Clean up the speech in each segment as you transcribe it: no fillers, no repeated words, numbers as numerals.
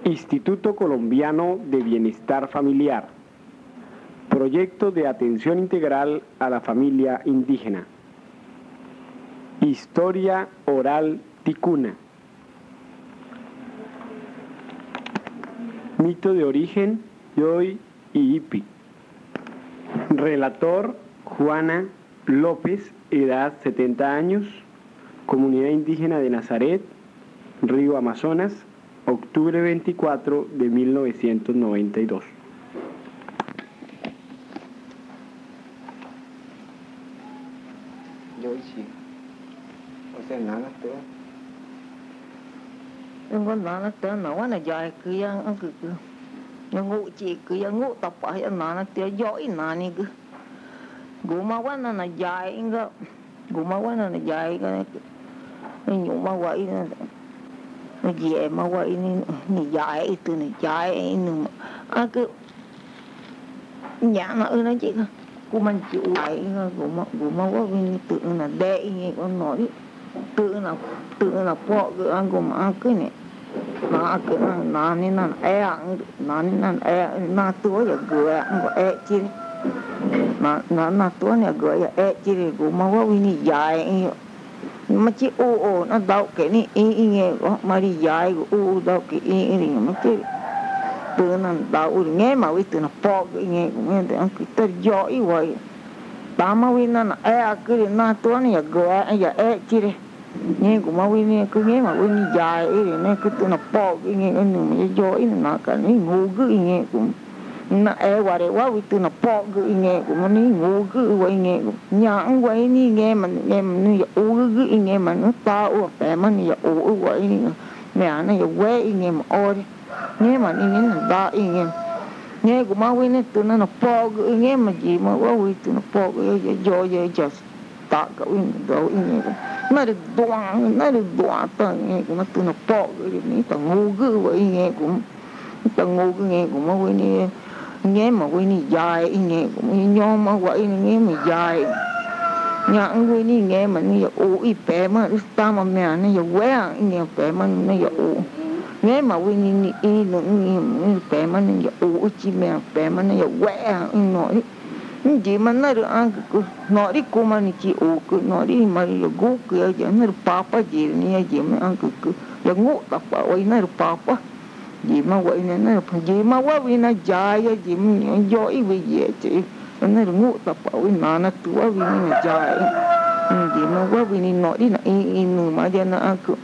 Instituto Colombiano de Bienestar Familiar. Proyecto de atención integral a la familia indígena. Historia oral ticuna. Mito de origen, Yoy y Ipi. Relator, Juana López, edad 70 años, Comunidad Indígena de Nazaret, Río Amazonas, octubre 24 de 1992. Yoy sí. O sea, nada te. Nhưng con nó tới nó là dài cứ ăn cứ nhưng ngủ chỉ cứ ngủ tập phải nó tới giỏi nó này cứ ngủ mà quá nó là dài cái ngủ mà quá nó là dài cái nhủ mà vậy nó dễ mà vậy nó dài từ nó dài nó cứ nhà nó chỉ của mình chịu lại ngủ mà quá vì tự là đẻ nghe con nói tự là bỏ cái ăn của mà cái này nó cứ nó nên là nó nó tuổi giờ gửi ăn của chi nó tuổi này gửi chi thì cũng mà có vì dài mà chỉ nó đau cái này nghe mà đi dài đau cái thì mà chỉ từ nó đau nghe mà vì từ nó bỏ cái nghe cũng nghe ăn cái tơ giỏi vậy ta mà vì nó cái nó tuổi này gửi giờ chi đi nghe của mau nghe cứ nghe mà nghe dài ấy thì nghe cứ tự nó bỏ cái nghe cái mà dối nó cả nó ngu cứ nghe cũng nó qua đây quá vì tự nó bỏ cái nghe của nó ngu cứ vậy nghe nhãn vậy nghe mà nó cứ nghe mà nó tao phải mà nó vậy mẹ nó quê nghe mà ôi nghe mà nghe nó đa nghe của mau nghe tự nó bỏ cái nghe mà gì mà quá vì tự nó bỏ cái dối just ta cái đâu nghe nó được đoạn tờ nghe cũng nó từ nó bỏ cái này tờ ngu cứ vậy nghe cũng tờ ngu cứ nghe cũng mà vậy nghe mà vậy này dài nghe cũng nho mà vậy nghe mà dài nhãn vậy nghe mà nó ui bé mà ta mà mẹ nó qué nghe bé mà nó nghe mà vậy này nó bé mà nó chi mẹ bé mà nó qué nói chỉ mà nó được ăn nó đi cô mà chỉ cứ nó đi mà gú cứ giờ nó được papa gì này gì mà ăn cứ giờ ngủ tập vậy nó được papa gì mà vậy này nó gì mà quá vì nó dài gì mà giỏi vì gì chị nó được ngủ tập vậy nó tua vì nó dài gì mà quá vì nó đi là mà giờ nó ăn cứ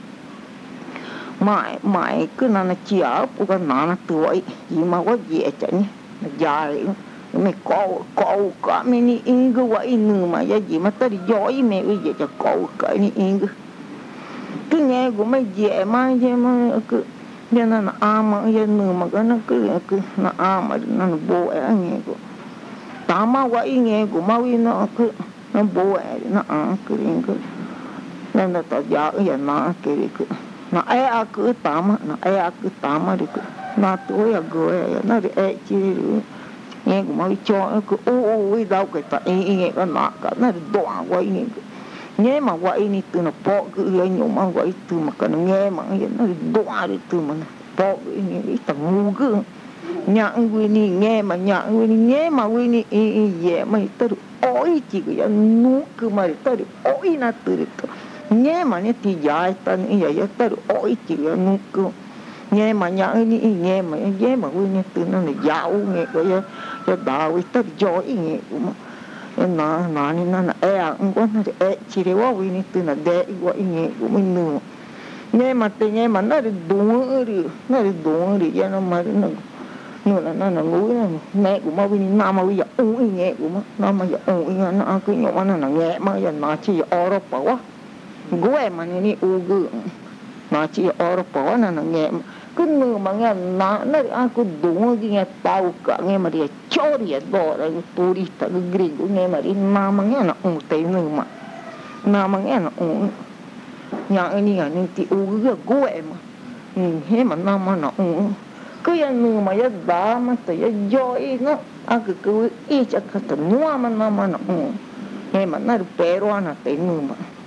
mãi cứ nó chỉ ở cái nó tuổi gì mà quá dễ chạy dài mày cậu cả mày đi in cái vậy nữa mà giờ gì mà tới giỏi mày cái gì cho cậu cái đi in cái nghe của mày dễ mà chứ mà cứ giờ nó mà giờ nữa mà cái nó cứ nó mà nó bố nghe của ta mà vậy nghe của mau nó cứ nó bố nó cứ nên là tao giờ nó cái nó cứ tama nó cứ tama được nó tuổi rồi nó đi chi nghe của mấy cho cứ đâu cái ta nghe cái nọ cái nó đoạn quay nghe mà quay ni từ nó bỏ cứ nhung mà quay từ mà cái nghe mà nó đoạn được từ mà bỏ nghe cái tầng ngu cứ nhãn quy ni nghe mà nhãn quy ni nghe mà quy ni dễ mà tới ôi chỉ cái ngu cứ mà tới ôi na từ nghe mà nó thì dài tên vậy tới ôi chỉ cái ngu cứ nghe mà nhãn ni nghe mà quy ni từ nó là dạo nghe cái cho đào tới giỏi nghe cũng nó ăn quá nó chỉ để quá vì từ nó để quá nghe của mình nữa nghe mà từ nghe mà nó đúng đi cho nó mà nó núi mẹ của mà vì nó mà bây giờ nghe của nó mà giờ nó cứ nhọ nó nghe mà giờ nó chỉ ở đó quá gue mà này nó chỉ ở đó nó nghe cứ nửa mà nghe nó ăn cứ đúng cái nghe tao cả nghe mà đi cho đi đó là turista cái gringo nghe mà đi mà nghe nó tây nửa mà nghe nó nhà anh đi anh thì cái gue mà thế mà nó cứ nửa mà giờ đá mà tới giỏi nó ăn cứ ít chắc cái tao mua mà nó nghe mà nó được pero nó tây nửa mà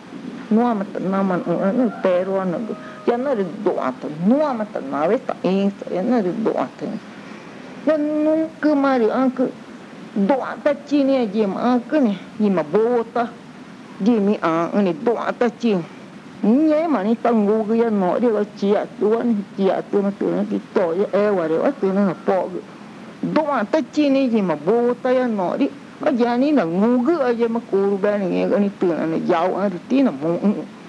Nua mata naman ang pero ano yan na rin doata. Nua mata nawe ta insa yan na rin doata. Yan nung kemari ang doata cini aja ang ni ima bota. Jimi ang ni doata cini. Nye mani tanggu yan no dia cia tuan cia tu na kita ya ware wa tu na po. Doata cini ima bota yan no di aja ni na ngugu aja makurban ni ni tu na jauh ada tina mu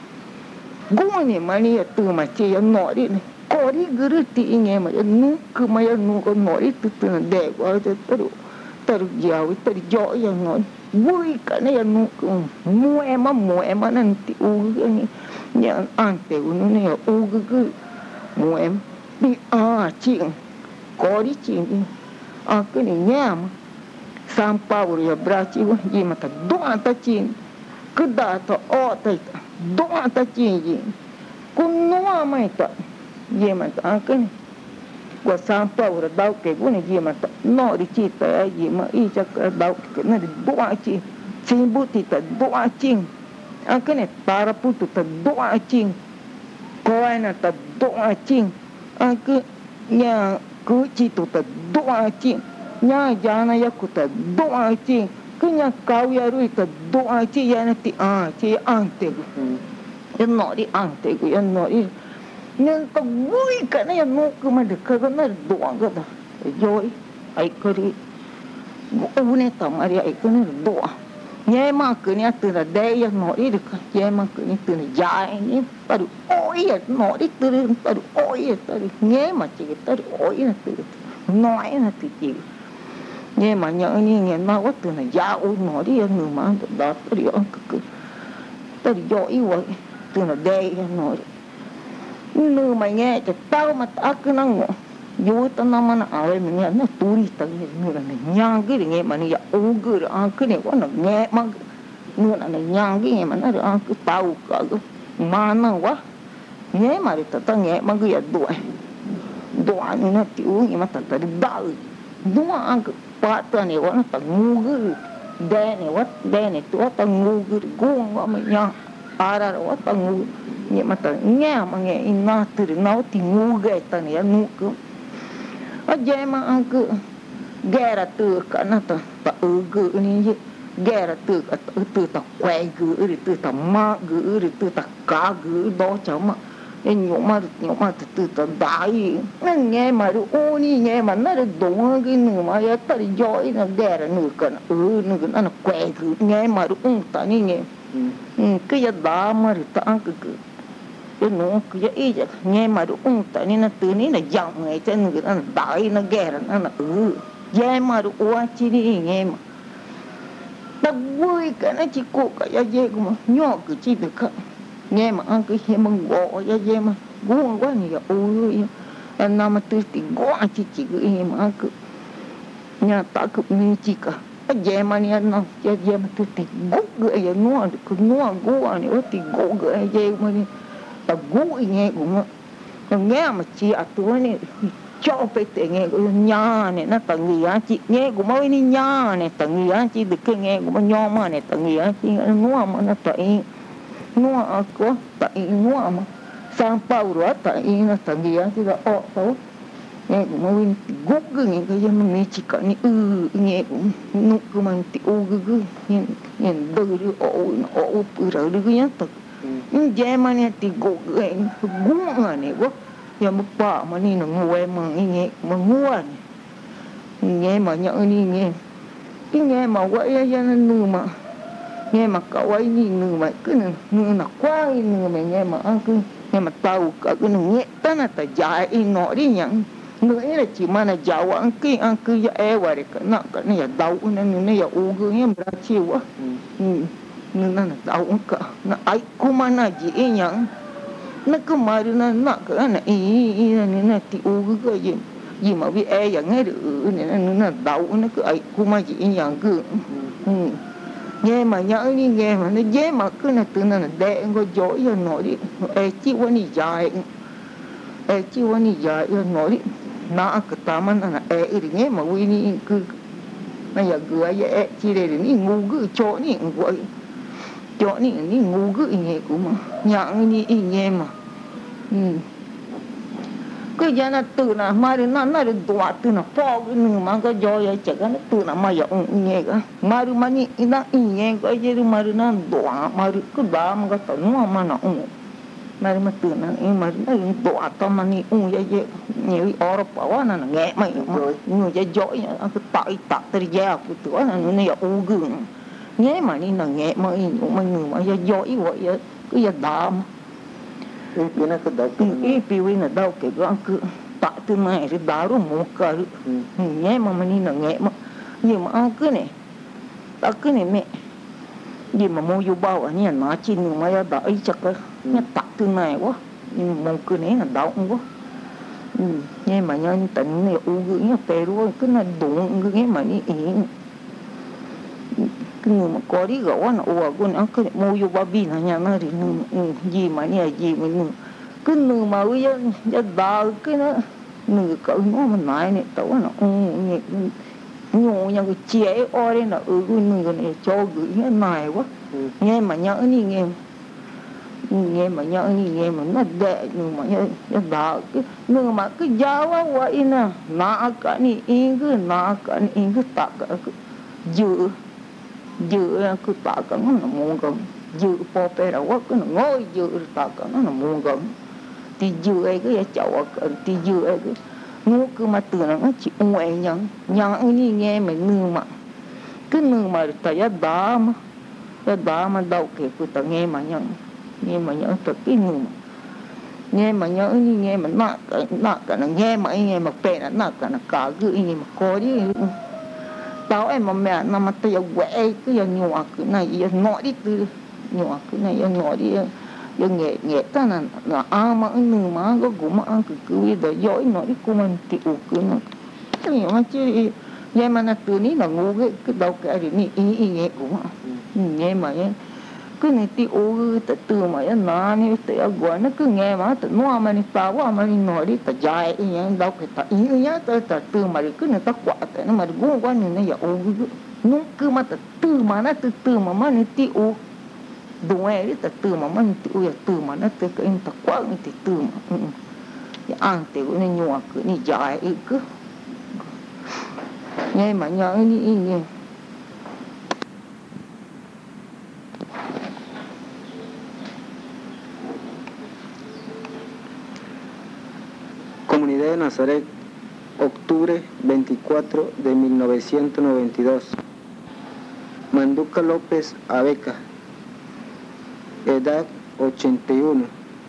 gua ni mani tu macam yang no di ko di gerti inge ma nu ke ma nu ko no di tu na de wa ter jauh ter jauh yang no bui kan yang nu mu ema nanti ni yang ante ni gu mu bi cing ko di cing aku ni nyam sampah ya berarti je mata doa tacin kedah to o ta doa tacin je kunua mai ta je mata akan gua sampah ur dau ke guna je mata no di cita je ma i cak dau ke na doa ci simbuti ta doa cing akan para putu ta doa cing koana ta doa cing akan nya ku citu ta doa cing nya jana ya kuta doa ci kenya kau ya ru ta doa ci ya nanti ci ante gu en no di ante gu en no di nyen ta bui kana ya no ku ma de ka na doa ga da joi ai kari une ta mari ai kana doa nye ma ku ni atu da de ya no di de ka ye ma ku ni tu ni ja ni paru oi ya no di tu paru oi ya ta nye ma ci ta oi na tu no ai na tu ci nghe mà nhận như nghe nó quá từ này giao nó đi người mà đó đi ăn cực tới đi dội vậy từ này đây nó người mà nghe cho tao mà tao cứ năng vui tao nó mà nó mình nghe nó turi tao người là nhang cái nghe mà nó u cái ăn cái này quá nó nghe mà người là nhang cái nghe mà nó được ăn cái tao cả mà nó quá nghe mà tao tao nghe mà cái đuổi như nó tiểu nhưng mà tao đi đau đúng ăn Pak ni wana tangugu, dene wat dene tu tangugu gong wa menya para wa tangugu ni mata nya mange ina tur nau tingugu tan ya nuku aje ma angku gera tu kana ta ta ugu ni je gera tu ta kwai gu ri tu ta ma gu ri tu ta ka gu do chama nhộm mà từ từ đại nên nghe mà được ô nghe mà nó được đúng cái nửa mà ya ta đi giỏi nó đẻ ra nửa cái nửa cái nó quẹ cứ nghe mà được ta như nghe cái ya đá mà được ta ăn cái nó cái ya ý nghe mà được ta nên nó từ ní là giọng nghe cho nửa nó đại nó đẻ ra nó nghe mà được ô chi đi nghe mà ta vui cái nó chỉ cố cái ya dễ mà nhỏ cứ chỉ được nghe mà ăn cái hem măng gỗ ya ye mà guông quá nhiều ôi nam mà tôi thì gỗ chỉ cái mà ăn cứ nhà ta cứ như chỉ cả ye mà nha nó ya ye mà tôi thì gỗ gửi ya nuo cứ nuo gỗ này thì gỗ gửi ye mà ta gỗ nghe cũng nghe mà chỉ à tôi này cho phải để nghe nhà này nó tầng gì á chị nghe cũng mới đi nhà này tầng gì á chị được cái nghe cũng nhau mà này tầng gì á chị nuo mà nó tại nuo aku tak nuo ama sampah urut tak ina tangia kita tahu ni mungkin gug ni kaya menici kan ni ni nuk kuman ti gug ni dulu pura dulu ya tak ni zaman ni ti gug ni gua yang apa mani nunggu emang ini menguan ni mà nhận ni cái nghe mà vậy ya nu mà nghe mà cậu ấy nhìn người mà cứ người nào quá người mà nghe mà cứ nghe mà tàu cả cái nghe ta là ta dài nó đi nhận người ấy là chỉ mà là giàu ăn cứ ya vậy cái này là đau nên này là u cứ nghe mà chịu quá nên là đau cả nó ai cũng mà là gì nhận nó cứ mà nó cái này nên là thì u cái gì mà bị vậy nghe được nên là đau nó cứ ai cũng mà gì nhận cứ nghe mà nhớ đi nghe mà nó dễ mà cứ là từ nó đẻ có dối rồi nói đi chỉ quan đi dài rồi nói đi nó cái ta mà nó thì nghe mà quy đi cứ nó giờ gửi vậy chỉ để đi ngu cứ chỗ đi vậy chỗ này ngu cứ nghe cũng mà nhặng đi nghe mà cái giờ nó từ nào mà nó được đọa từ nào bỏ cái nữa mà cái gió vậy chắc nó từ nào mà giờ nghe cái mà được mà nó nghe cái giờ mà nó đọa mà được cái đó mà cái tao mà nó mà từ nào mà nó đọa tao mà ni vậy vậy nhiều ở bảo nó nghe mày người giờ gió vậy cái tại từ giờ cái tuổi nó này gừng nghe mà ni nó nghe mà người mà giờ gió vậy cái giờ đó cái nó cứ đau cái piwi nó đau cái cứ tại từ này thì đau rồi một cái nghe mà mình là nghe mà nhưng mà ăn cái này ta cái này mẹ gì mà mua vô bao ở nhà nó chỉ nhưng mà đau ấy chắc cái nó tại từ này quá nhưng mà cái này là đau quá nghe mà nhân tỉnh này u gửi nó tê luôn cứ là đụng nghe mà đi cái người mà có đi gõ nó ủa con cái mua vô bao bì là nhà nó thì gì mà nhà gì mà cái người mà cái đào cái nó người cậu nó mà nói này tao nó nhổ nhà cái chế o đây là cái người này cho gửi cái này quá nghe mà nhớ đi nghe mà nhớ đi nghe mà nó đệ người mà nhớ đào cái người mà cái giáo quá vậy nè nã cái này in cứ nã cái này in cứ tạc cái dự cứ tạ cái nó muôn gần dự po pe đầu quá cái nó ngồi dự tạ cái nó muôn gần thì dự ấy cái chậu thì dự ấy cái ngô cứ mà từ nó chỉ ngoại nhẫn đi nghe mà nương mà cái nương mà ta giá đá mà đầu kia cứ ta nghe mà nhẫn thật cái nương mà nghe mà nhớ đi nghe mà nặng cái nó nghe mà pe nó nặng cái nó cả cái nghe mà coi đi tao em mà mẹ nó mà tao quậy cái giờ nhỏ cái này giờ ngõ đi từ nhỏ cái này giờ ngõ đi giờ nghệ ta là mà nương mà có cũng mà ăn cứ bây dõi nó đi cũng mình tiểu cứ nó cái mà chứ vậy mà nó từ ní là ngu cái đầu cái gì ní ý nghe cũng nghe mà cái này tiểu từ mà nó ní tiểu gọi nó cứ nghe mà tự nó mà ní tao quá mà ní nói đi ta dài như đâu cái ta ý nhá ta từ mà cứ này ta quả cái nó mà ngu quá này nó giờ nó cứ mà ta từ mà nó từ mà ní tiểu đúng ấy ta từ mà nó tiểu giờ từ mà nó từ cái ta quả cái từ mà ăn tiểu nó nhỏ cứ ní dài cứ nghe mà nhớ nghe Comunidad de Nazaret, octubre 24 de 1992. Manduca López Abeca, edad 81.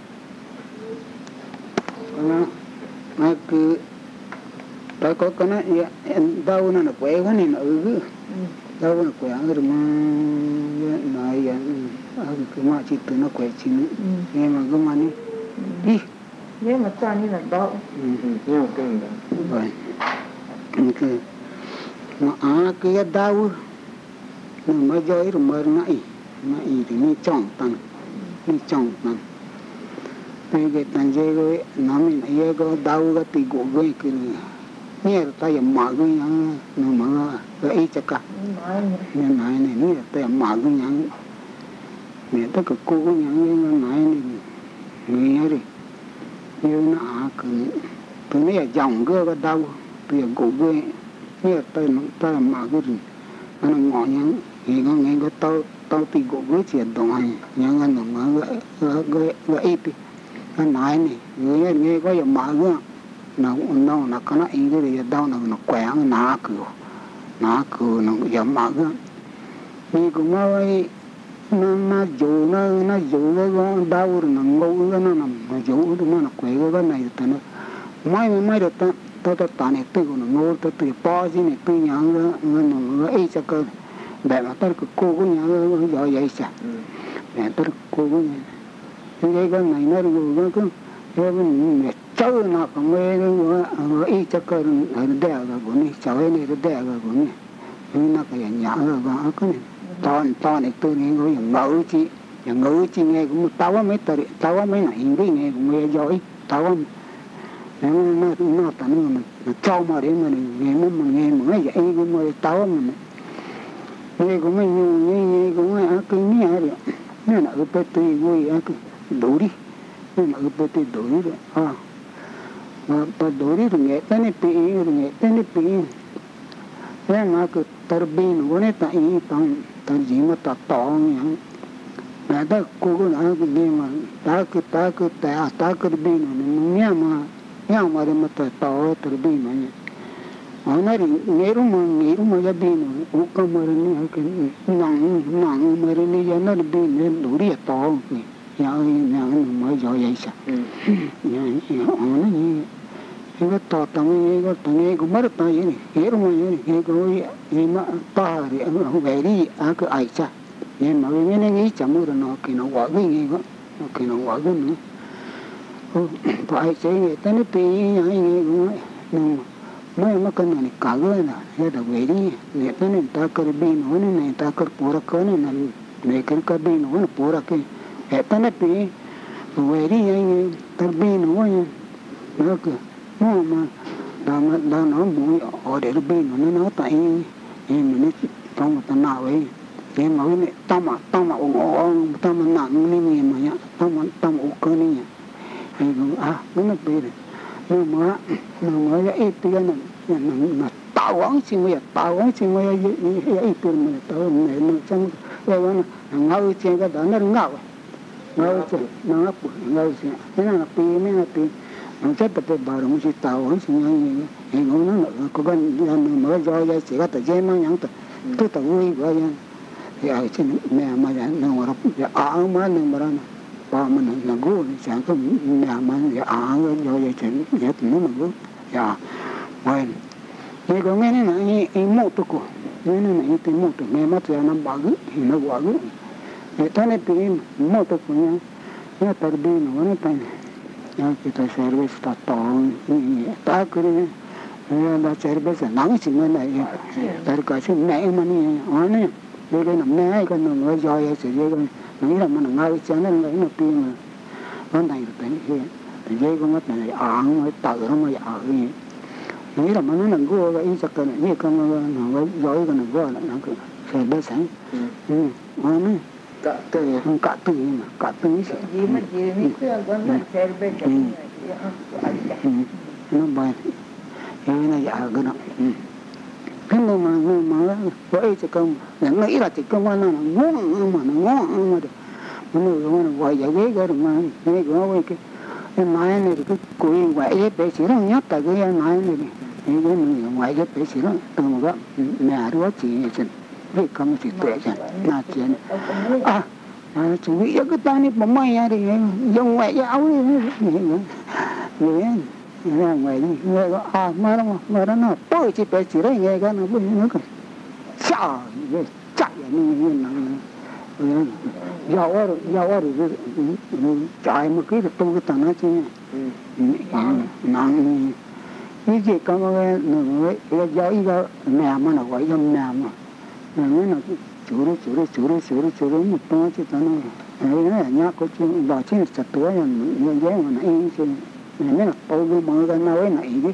Nó cứ đó có cái nó đau nó quẻ quá nên đau nó quẻ rồi mà nói cái mà chỉ từ nó quẻ chỉ nữa nghe mà cái mà đi nghe mà ta như là đau Nhưng mà cái này vậy cái mà cái đau nó mới dối rồi mới ngại thì mới chọn tăng cái tàn dây cái nó mình ấy có đau cái tì gỗ cái nghe ta yểm mở cái nhang nó mở cái ấy chắc cả nghe nói này nghe ta yểm mở cái nhang mẹ tất cả cô cái nhang nghe nói này nghe đi như nó từ này dòng cái đau từ gỗ cái nghe ta mở cái gì nó ngõ nhang nghe cái tao tì gỗ cái chuyện đồng hành nhang nó mở cái ấy đi nó nói này nghe có yểm mở cái nó có nó ý cái gì đâu nó quẹo nó cửa nó giảm mở cái như cũng nói nó dụ cái đau rồi nó ngu cái nó dụ nó quẹo cái này thì nó mấy được tao tao này từ nó ngu tao từ po gì này từ nhang nó ấy cho cơ để mà tao cô cái nhang giờ vậy sao để tao cô cái cái này nó rồi cái mẹ cháu nó còn nghe ý cho cơ ở đẻ rồi của này cháu ấy này đẻ rồi của này nhưng nó cái nhỏ rồi cái này to này tôi nghe có ngữ chi nghe cũng tao mấy này cái nghe cũng nghe giỏi tao nó tận nó cho mà đến mà nghe mà vậy cũng tao mà nghe cũng nghe cũng cái nghe rồi nên là cái tây vui cái đủ đi nên là cái tây đủ đi rồi mà đủ đi rồi nghe tên pi rồi nghe tên pi thế mà cái tarbin của nó tại tại gì mà ta to nhỉ là ta cố cái gì mà ta cái bin nó nghe mà để mà ta to tarbin mà nó nghĩ mà ra bin nó cũng mà nó cái nặng mà nó ra bin nó đủ đi to nhà nó mới giỏi vậy sao nhà nó như cái to tăng cái cũng mất tay vậy hiểu không cái cái mà to thì ông về đi cái ai cha nhưng mà cái này nghĩ chậm rồi nó cái nó quá cái nó quá nữa phải chơi cái tên pi nhà cái cũng mấy cái này cả cái là cái đầu về đi này tên này ta cái bên nó này ta cái pura cái này này cái bên nó pura cái tên này pi về đi cái ta bên nó cái mà đang nó mũi ở để bên nó tại em nó trong một tận nào ấy em nói này tao mà nặng như vậy mà nhá tao mà cái này em nó bị đấy nó mới ít tiền nó tao ăn xin mày ít tiền mà tao này nó chẳng cái nó ngao trên cái đó nó ngao trên cái nó pi nó chết tập bảo nó chỉ tao ấy xin như vậy nó có cái nó do vậy chỉ có tự nhiên mà nhắn tôi tự vui vậy thì ở trên mẹ mà nó mà nó mà ba mình là gỗ thì chẳng có mẹ mà do vậy chuyện hết nó mà gỗ vậy cái nghe này là em một tôi cô nghe này là em một tôi mẹ mất rồi nó bảo cái nó bảo cái thế này thì một tôi cô nha nó tự đi nó tay kita service ta tong ta kiri da service nang sing na ye tar ka sing na mani ane de ke nam na ka no ngo jo ye se ye ko ni la man ngau chen na no pi ma nó này được đấy thì dây con mắt này mới tự nó mới nghĩ là nó nằm gua cái chắc cái này con nó giỏi cái này gua nó cứ phải bớt sáng nó cả từ gì mà gì mấy cái con nó sẽ bớt nó bài cái này giả cái đó cái mà vậy chỉ công nhận nghĩ là chỉ công nó ngon mà nó gọi giải quyết cái mà cái của cái máy này cái cùi ngoại giết để chỉ nó nhát tại cái máy này cái mình ngoại giết để chỉ nó từ một cái nhà đó chỉ cái công chỉ tuệ chẳng là chuyện chủ yếu cái ta này bấm mày thì dùng ngoại giao đi người ngoài đi người có mà nó tôi chỉ phải chỉ đấy nghe cái nó bây nó còn chạy như nó giàu rồi chạy một cái tôi cái tao nói chứ nặng cái gì có cái giỏi cái mẹ mà nó gọi dòng mẹ mà nó chú đó một to chứ tao nói cái này nhá có chuyện bảo chứ chặt túi như vậy mà nó yên chứ này là tôi cứ mở cái nói này đi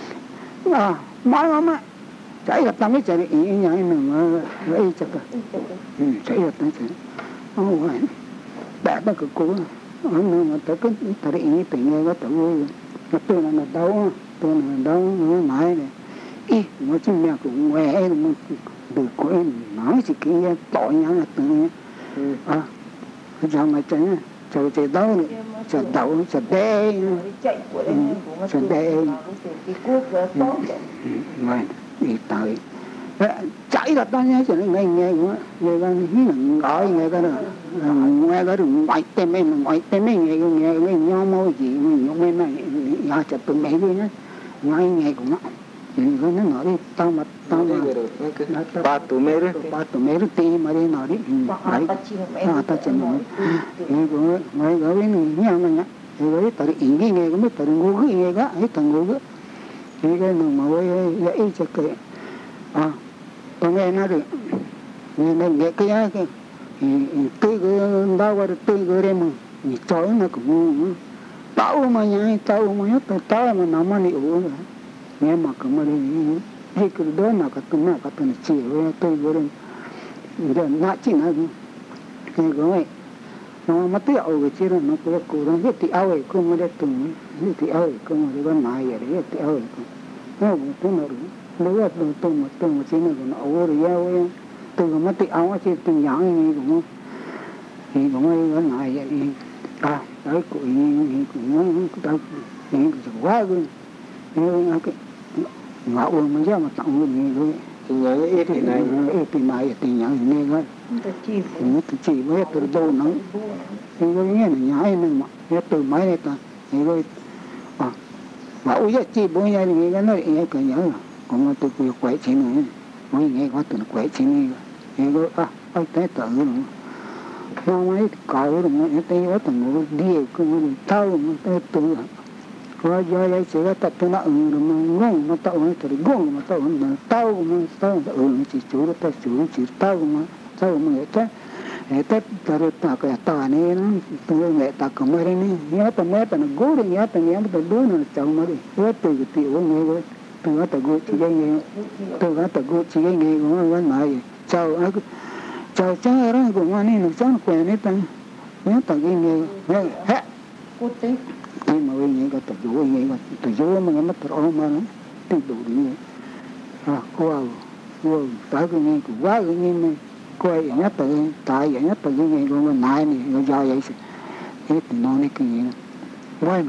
nói mà chạy gặp tao mới chạy ý nhảy mà ấy chắc chạy gặp tao chạy vậy đã bắt cái cô mà tới cái ta đi ý tự nhiên cái tự vui mà tôi là đâu nó mãi này ý mà chứ mẹ cũng ngoe mà được của em nói gì kia tội nhau là tự nhiên sao mà chạy đâu nữa chạy đậu chạy đê vậy đi tới chạy là tao nhớ chuyện này nghe cũng nghe cái gọi nghe cái nghe cái ngoại tem em nghe cái nhau môi gì mình này nhà chặt tụi mày đi nhá nghe cũng nó nói đi tao mà ba tụi mày đó ti mà đi nói đi đấy ta chỉ nói nghe cũng nghe cái nhau mà nhá cái tới ý nghe cũng biết tới ngu cái nghe cái ấy thằng ngu cái mà cái chắc cái tôi nghe nó được nghe cái tôi cứ đau qua tôi cứ đem mà chói nó cũng tao mà nhá tao mà nó mà liệu nghe mà cũng mà đi hay cứ đó mà cái tôi chỉ với tôi cứ đem để ngã chỉ nó cái nó mà tiếc ở cái chi nó có cố nó biết tiếc ao ấy cũng mới từng biết tiếc ao ấy cũng mới có nãy vậy đấy tiếc ao ấy nó cũng nó nếu là từng chi nó ở rồi ao từ mà tiếc ao chỉ từng dạng gì cũng mới có nãy vậy đấy cũng cũng đâu cũng quá rồi nhưng cái ngạo mà ra mà tặng người rồi tình nhớ ít thì này tình nhớ này thôi chỉ với từ đâu nó thì cái nghe là nhái này mà từ mấy này ta thì rồi mà ôi giờ chỉ bố nhà thì cái nói nghe cái nhớ cũng từ cái quậy chuyện này mới nghe có từ quậy chuyện này thì rồi ai tới tự rồi nó mấy cậu rồi nó tới có từ một đi cũng tao mà từ rồi giờ đây sẽ tập cho nó rồi mà ngon mà tao nó từ ngon mà tao mà tao chỉ chú nó tao chú chỉ tao mà thế từ ta cái ta này nó từ mẹ ta cầm cái này nhớ ta mẹ ta nó gối đi nhớ ta đứa nó chồng mà đi nhớ từ cái tiểu nghe rồi từ ta gối chỉ cái nghe từ ta gối chỉ cái nghe cũng vẫn nói chào cha đó cũng anh nó cháu quen đấy ta nhớ ta cái nghe hết cô tế nhưng mà cái nghe cái tự dối mà mất rồi mà nó tự đủ đi cô tới cái nghe cũng quá cái nghe này coi nhất tự tại vậy nhất tự cái nghe của mình này nó do vậy hết nó này cái gì quay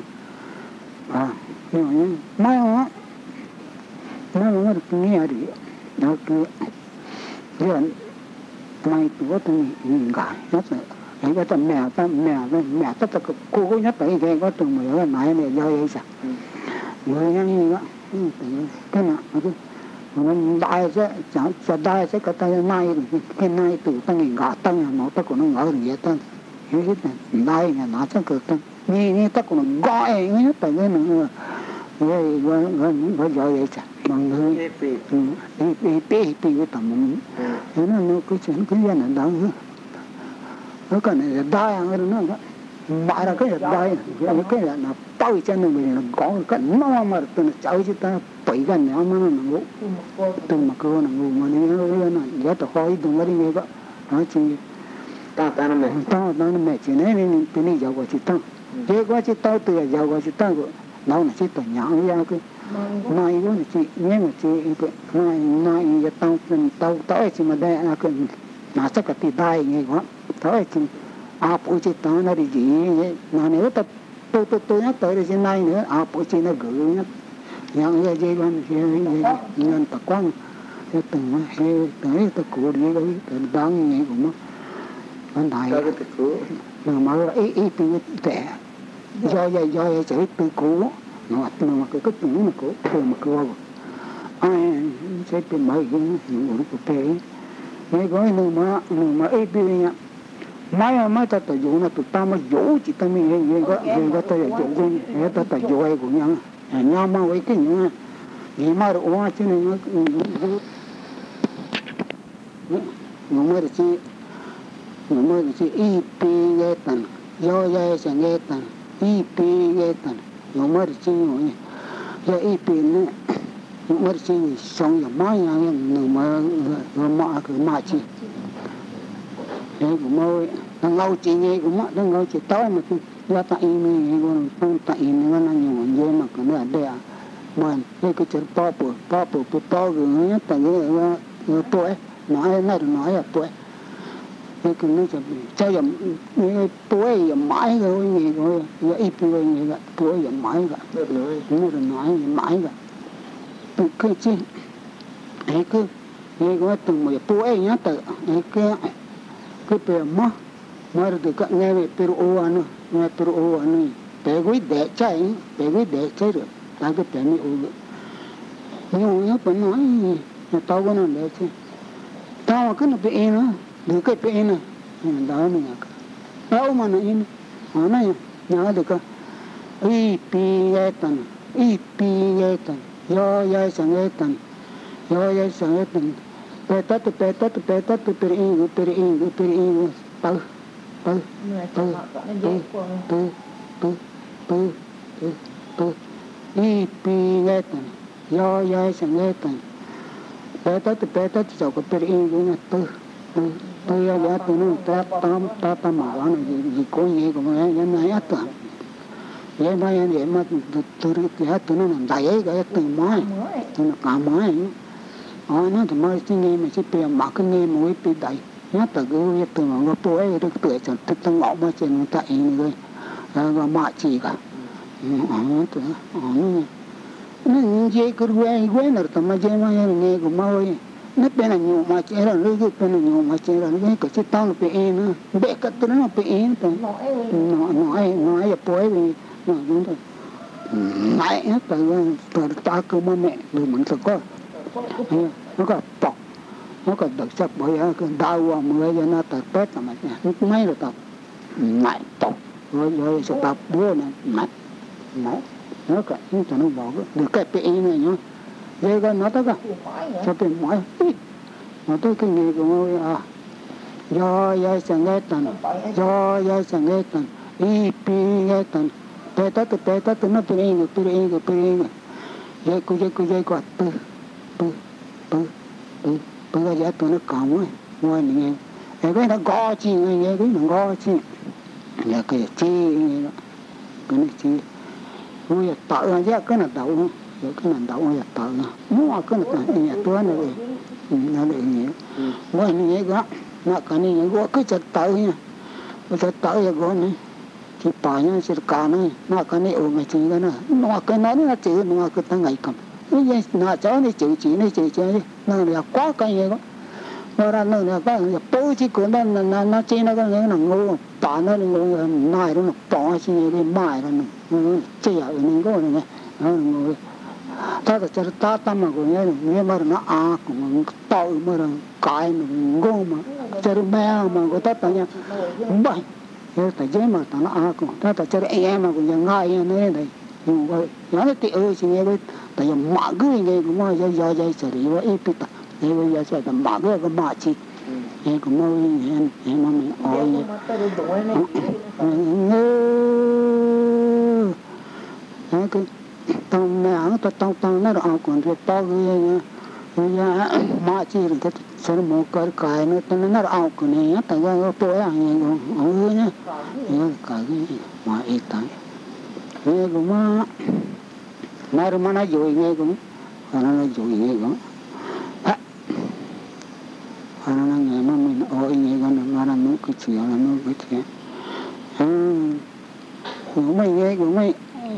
nhưng mà nó được nghe đi nó cứ rồi mai tuổi tôi nhìn cả nhất là cái có tầm mẹ tất cả cô nhất là cái có từng người ở này do vậy sao người như đó cái nào nó đại sẽ cái tay cái này từ tăng hình gạt tăng nó tất cả nó ngỡ được vậy tăng hiểu hết này đại là nó sẽ cực tăng như tất cả nó gọi nhất tại cái nó rồi rồi vậy sao bằng người pi cái tầm thế nó cái chuyện cái gì là đó nó cái này là đại nó mà là cái đại cái là nó bao chân nó mình nó có cái nó mà từ nó cháu chứ ta bảy gần nữa mà nó ngủ từ mà cơ nó ngủ mà nó giờ tao hỏi đừng có đi nghe có nói chi ta nó mẹ chỉ nên từ này giàu quá chỉ tao thế quá chỉ tao từ giàu quá chỉ tao nó là chỉ tao nhỏ ra cái này đó là chị nghe mà chị này giờ tao chỉ mà đây là cái mà chắc cái tỷ đại nghe quá tao chỉ bụi chị tao nó đi gì mà nếu tôi nhắc tới trên này nữa bụi chị nó gửi nhá yang ya je ban nhân tập quang cái từng cái tôi cố đi cái đáng nghe của nó anh thầy nhưng mà ý từ trẻ do chạy từ cố nó mà cái từng nó cố mà cố ai sẽ tìm mấy cái những cái cụ thể mấy cái mà ý từ nhá mai ta tự dụng là tụi ta mới dỗ chỉ ta mới nghe có ta dỗ cái ta dỗ ai của nhau nhau mà với cái những gì mà được qua chứ này nó mới được chi y pi nghe tần do dây sẽ nghe tần y pi nghe tần nó mới được chi rồi do y pi nữa nó mới được chi xong rồi mai nhà mà cứ mà chi đấy cũng mới đang lâu chị nghe cũng mất đang lâu chị tới mà ra tại mình còn tại nó là nhiều nhiều mà cái này đây mà cái chữ to rồi nhất tại cái tuổi nói là tuổi cái nó cho dầm tuổi mãi rồi nghe rồi ít rồi nghe tuổi mãi rồi nói mãi rồi cái chi ấy cứ nghe có từng một tuổi nhá tự cái bề má được các nghe về Peru anh bé quý để chạy rồi ta cái bé này nhưng mà vẫn nói tao có nói để chứ tao mà cứ nó bị nó được cái bị này đó này đâu mà nó này nhớ được không y pi nghe tần do dây sang nghe tần bé tát từ in y pi nghe tần do dây sang nghe tần bé tát cháu có từ in cũng là tôi giá tôi nó ta mà nó gì có gì của mình này hết rồi vậy mà tôi giá tôi nó làm đại ấy cái từng mái tôi nó cả mái nó thì mới chỉ nghe mà chỉ bèo mà cái nghe mũi bị đầy nhất là cái từ mà nó tuổi được tuổi chẳng thức tăng ngõ mà trên tại người và mạ chỉ cả nó dễ cứ quên rồi tao mà dễ mà nghe của mày nó bên này nhiều mà chơi là nó cái bên này nhiều mà chơi là cái cái tao nó bị nữa bé cái tôi nó bị rồi nói tuổi vì nó đúng rồi mãi hết từ ta cứ mà mẹ rồi mình sẽ có nó có bọc nó có được sắp bởi cái đau vào mưa cho nó tập tết là mà mấy là tập mãi bọc rồi sẽ tập búa này mãi nó cả nó cho nó bỏ được cái bị này nhá vậy cái nó tới cả cho tiền mỏi nó tới cái nghề của tôi do sang nghe tần do sang nghe tần pi nghe tần té tết nó bị vậy cô quạt bây giờ tôi nó còng ấy ngoài này cái nó gõ chi nghe cái nó gõ chi là cái chi đó cái này chi bây giờ tạo ra cái là đậu rồi cái là đậu là tạo mua cái là nhà tôi này nó được nhiều ngoài này cái nó cái này gõ cái chặt tạo nha chặt tạo giờ gõ này chỉ phải nha chỉ cả này nó cái này ôm cái chi cái nó cái nó chữ nó cái thằng ngày cầm cái nó cháu này chữ chỉ này chữ nó là quá cái gì đó nó ra nó là cái bố chỉ của nó chỉ nó cái nó ngu tao nó ngu này nó bỏ chỉ cái mai nó chỉ ở những cái này nó ngu ta ta mà của mà nó cũng tao mà cái nó ngu mà chơi mẹ mà của ta tao nha bảy tại dễ mà tao nó cũng ta chơi em mà cũng ngay này này vậy nó thì chỉ nghe với tại vì mọi người nghe cũng mà do xử lý với ít ta thế bây giờ sẽ làm mọi người có mọi chi em cũng nói em nói mình ôi cái tông nào tông nó được còn việc to ghê bây giờ mọi chi thì cái số một cái nó được ao của này tại do tôi ăn người nhá cái mà ít tay nghe cũng mà nó dội nghe cũng nó dội nghe cũng nó nghe mà mình ôi nghe con nó cái chuyện là nó cái chuyện của mày nghe của mày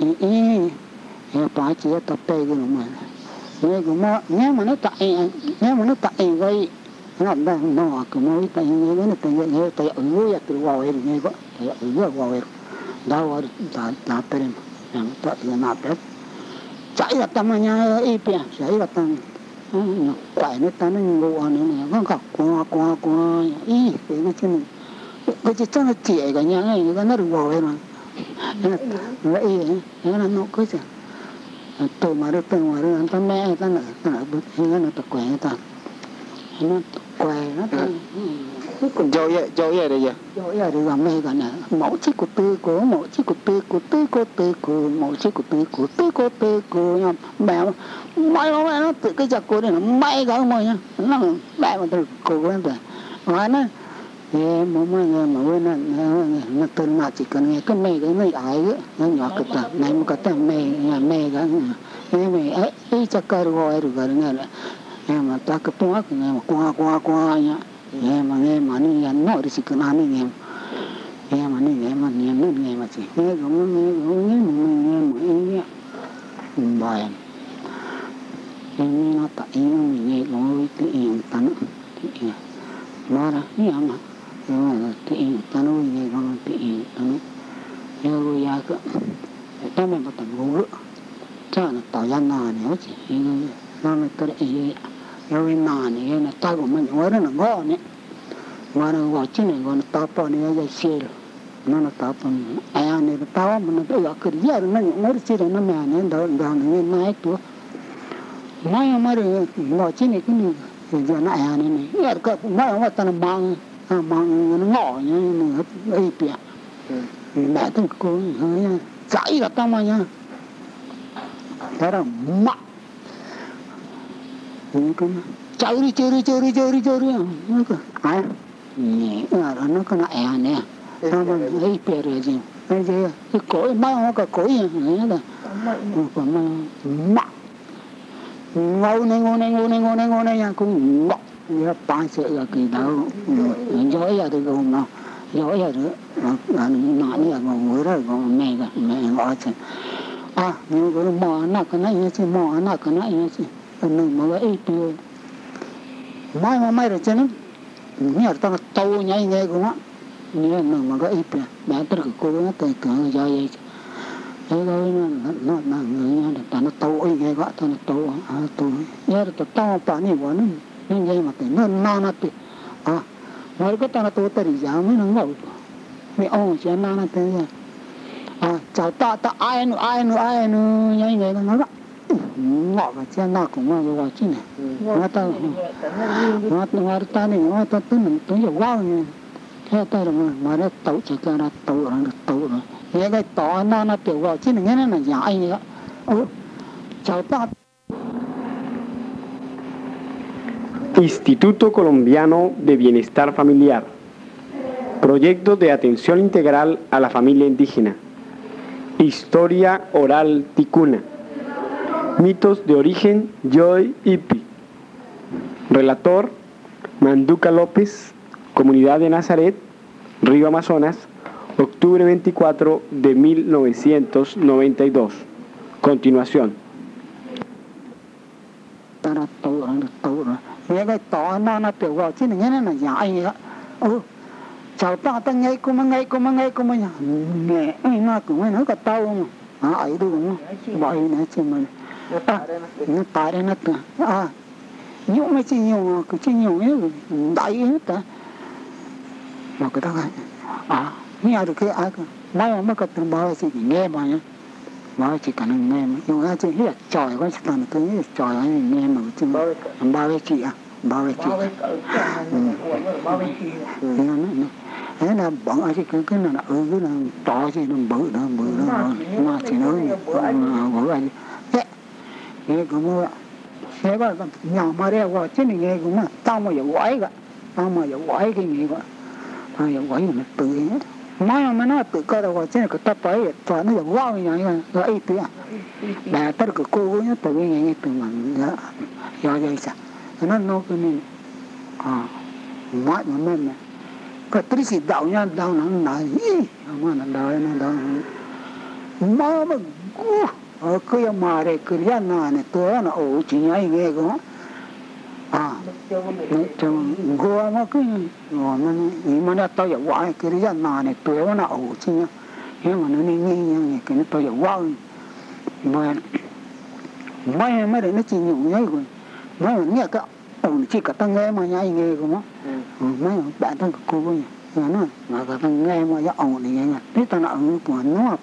phải chỉ tập tê của mày nghe của mà nghe mà nó tại gây nó đang nó của mày tại nghe nó tại ở từ ngoài nghe có ở ngoài đâu đã tên làm tự làm đấy chạy là tâm nha y bia chạy là tâm tại nó ta nó ngủ này nó gặp qua ý cái chân cái chân nó chỉ cái nhà này nó được vào rồi nó ý nó cái gì tôi mà được ta mẹ ta nó tập quẻ ta nó quẻ nó dâu vậy đây giờ dâu vậy được làm này cả nè mẫu chiếc của tư của mẫu chiếc của tư của mẫu chiếc của tư của nha mẹ nó tự cái giặc của này nó may cả mày nha nó mẹ mà tự cổ lên rồi nói nó mà nó tên mà chỉ cần nghe cái mày cái này ai á nó nhỏ cái tờ này một cái tờ mày cái mày ấy chắc cái rồi nghe là em mà ta cái tua cái nghe mà qua nhá nghe mà nó nói thì cần ăn nghe mà nghe mà chỉ nghe bài em nó tại mình nghe nói cái em tán nó đó nghe mà cái em tán nói nghe con cái em tán nhớ rồi ya cái ta mình bắt đầu ngủ cha nó tao ra nà nữa chỉ nó cái đấy rồi nà này nó ta của mình nói nó ngon này mà nó gọi chứ này còn tao bỏ này ra xe nó tao bỏ ai này tao mà nó bây giờ cứ giờ nó nói chứ nó mẹ này đó nó nói tuổi nói mà rồi gọi chứ này cái này giờ nó ai này giờ cái nói mà tao mang nó ngỏ như nó ấy bịa mẹ tôi cô hơi chạy là tao mà nha thế là mặn cái cháu đi chơi nó cứ ai nhẹ nó có nãy nè nó mà ấy bề rồi gì cái gì cái cối bao nó cả cối này là còn mà ngô này nha cũng ngọc như ba sợi là kỳ đâu giỏi ra được không nào giỏi ra được là nó như là ngồi đó còn mẹ ngõ chứ nhưng cái mò nó cái này chứ mò nó cái này chứ nên mà ấy tiêu mai rồi chứ nó nhớ tao tàu nhảy nghe cũng á như mà cái ít bé tất cả cô nó tới cả giờ vậy thế rồi nó người ta nó tàu ấy nghe gọi tao nó tàu nhớ tao tao phải như vậy nó như mà nó na thì nói cái tao nó tàu tới giờ mới nó ngầu mày ông chỉ na tới chào ta ai nữa nhảy nghe nó đó ngọ và che na cũng mà vào chứ này nó ta này nó ta tới mình tới giờ quá rồi thế ta rồi mà nó tàu chỉ cái là tàu rồi nghe cái tỏ nó tiểu vào chứ này nghe nó là giải nữa chào ta. Instituto Colombiano de Bienestar Familiar. Proyecto de atención integral a la familia indígena. Historia oral ticuna. Mitos de origen Yoy Ipi. Relator Manduca López, Comunidad de Nazaret, Río Amazonas, octubre 24 de 1992. Continuación. Nghe cái tỏ nó tiểu vào chứ nghe nó là giải nữa chào ta ngay cũng mà nghe nó cũng nó cả tao mà ấy đúng vậy nữa chứ mà nó tại đây nó nhiều mấy chi nhiều cứ chi nhiều ấy đại hết cả mà cái đó nghe được cái ai mai mà cái tiếng bao gì nghe mà nhá mà chỉ cần nghe mà nhưng mà chỉ hết trời có chỉ cần cái trời nghe mà chứ bao cái chị bao cái chị thế là bọn ai cái là cái là to chứ nó bự đó mà chỉ nói bự ai thế nghe cũng mua nghe có nhà mà đeo vào chứ nghe cũng mà tao mà giờ quái cái gì vậy tao giờ quái mà tự hết mà nó tự coi đâu chứ cái tập ấy cho nó giờ wow như vậy rồi ấy tí bà tất cả cô nhá tự nghe từ mà do vậy sao nó cái này mãi mà nên này cái tí gì đau nó này mà nó đau mà cái mà để cái nhà này tôi nó ổ chỉ nhảy nghe cũng trong gua mà cái mà nó tao giờ quay cái nhà này tôi nó ổ chứ nhá nhưng mà nó nghe cái nó tao giờ quay mà để nó chỉ nhủ nhảy rồi mà nghe cái ổn chỉ cả tao nghe mà nhảy nghe cũng á mấy bạn tao cô với nó mà cả tao nghe mà nó ổn này nghe thế tao nó ổn của nó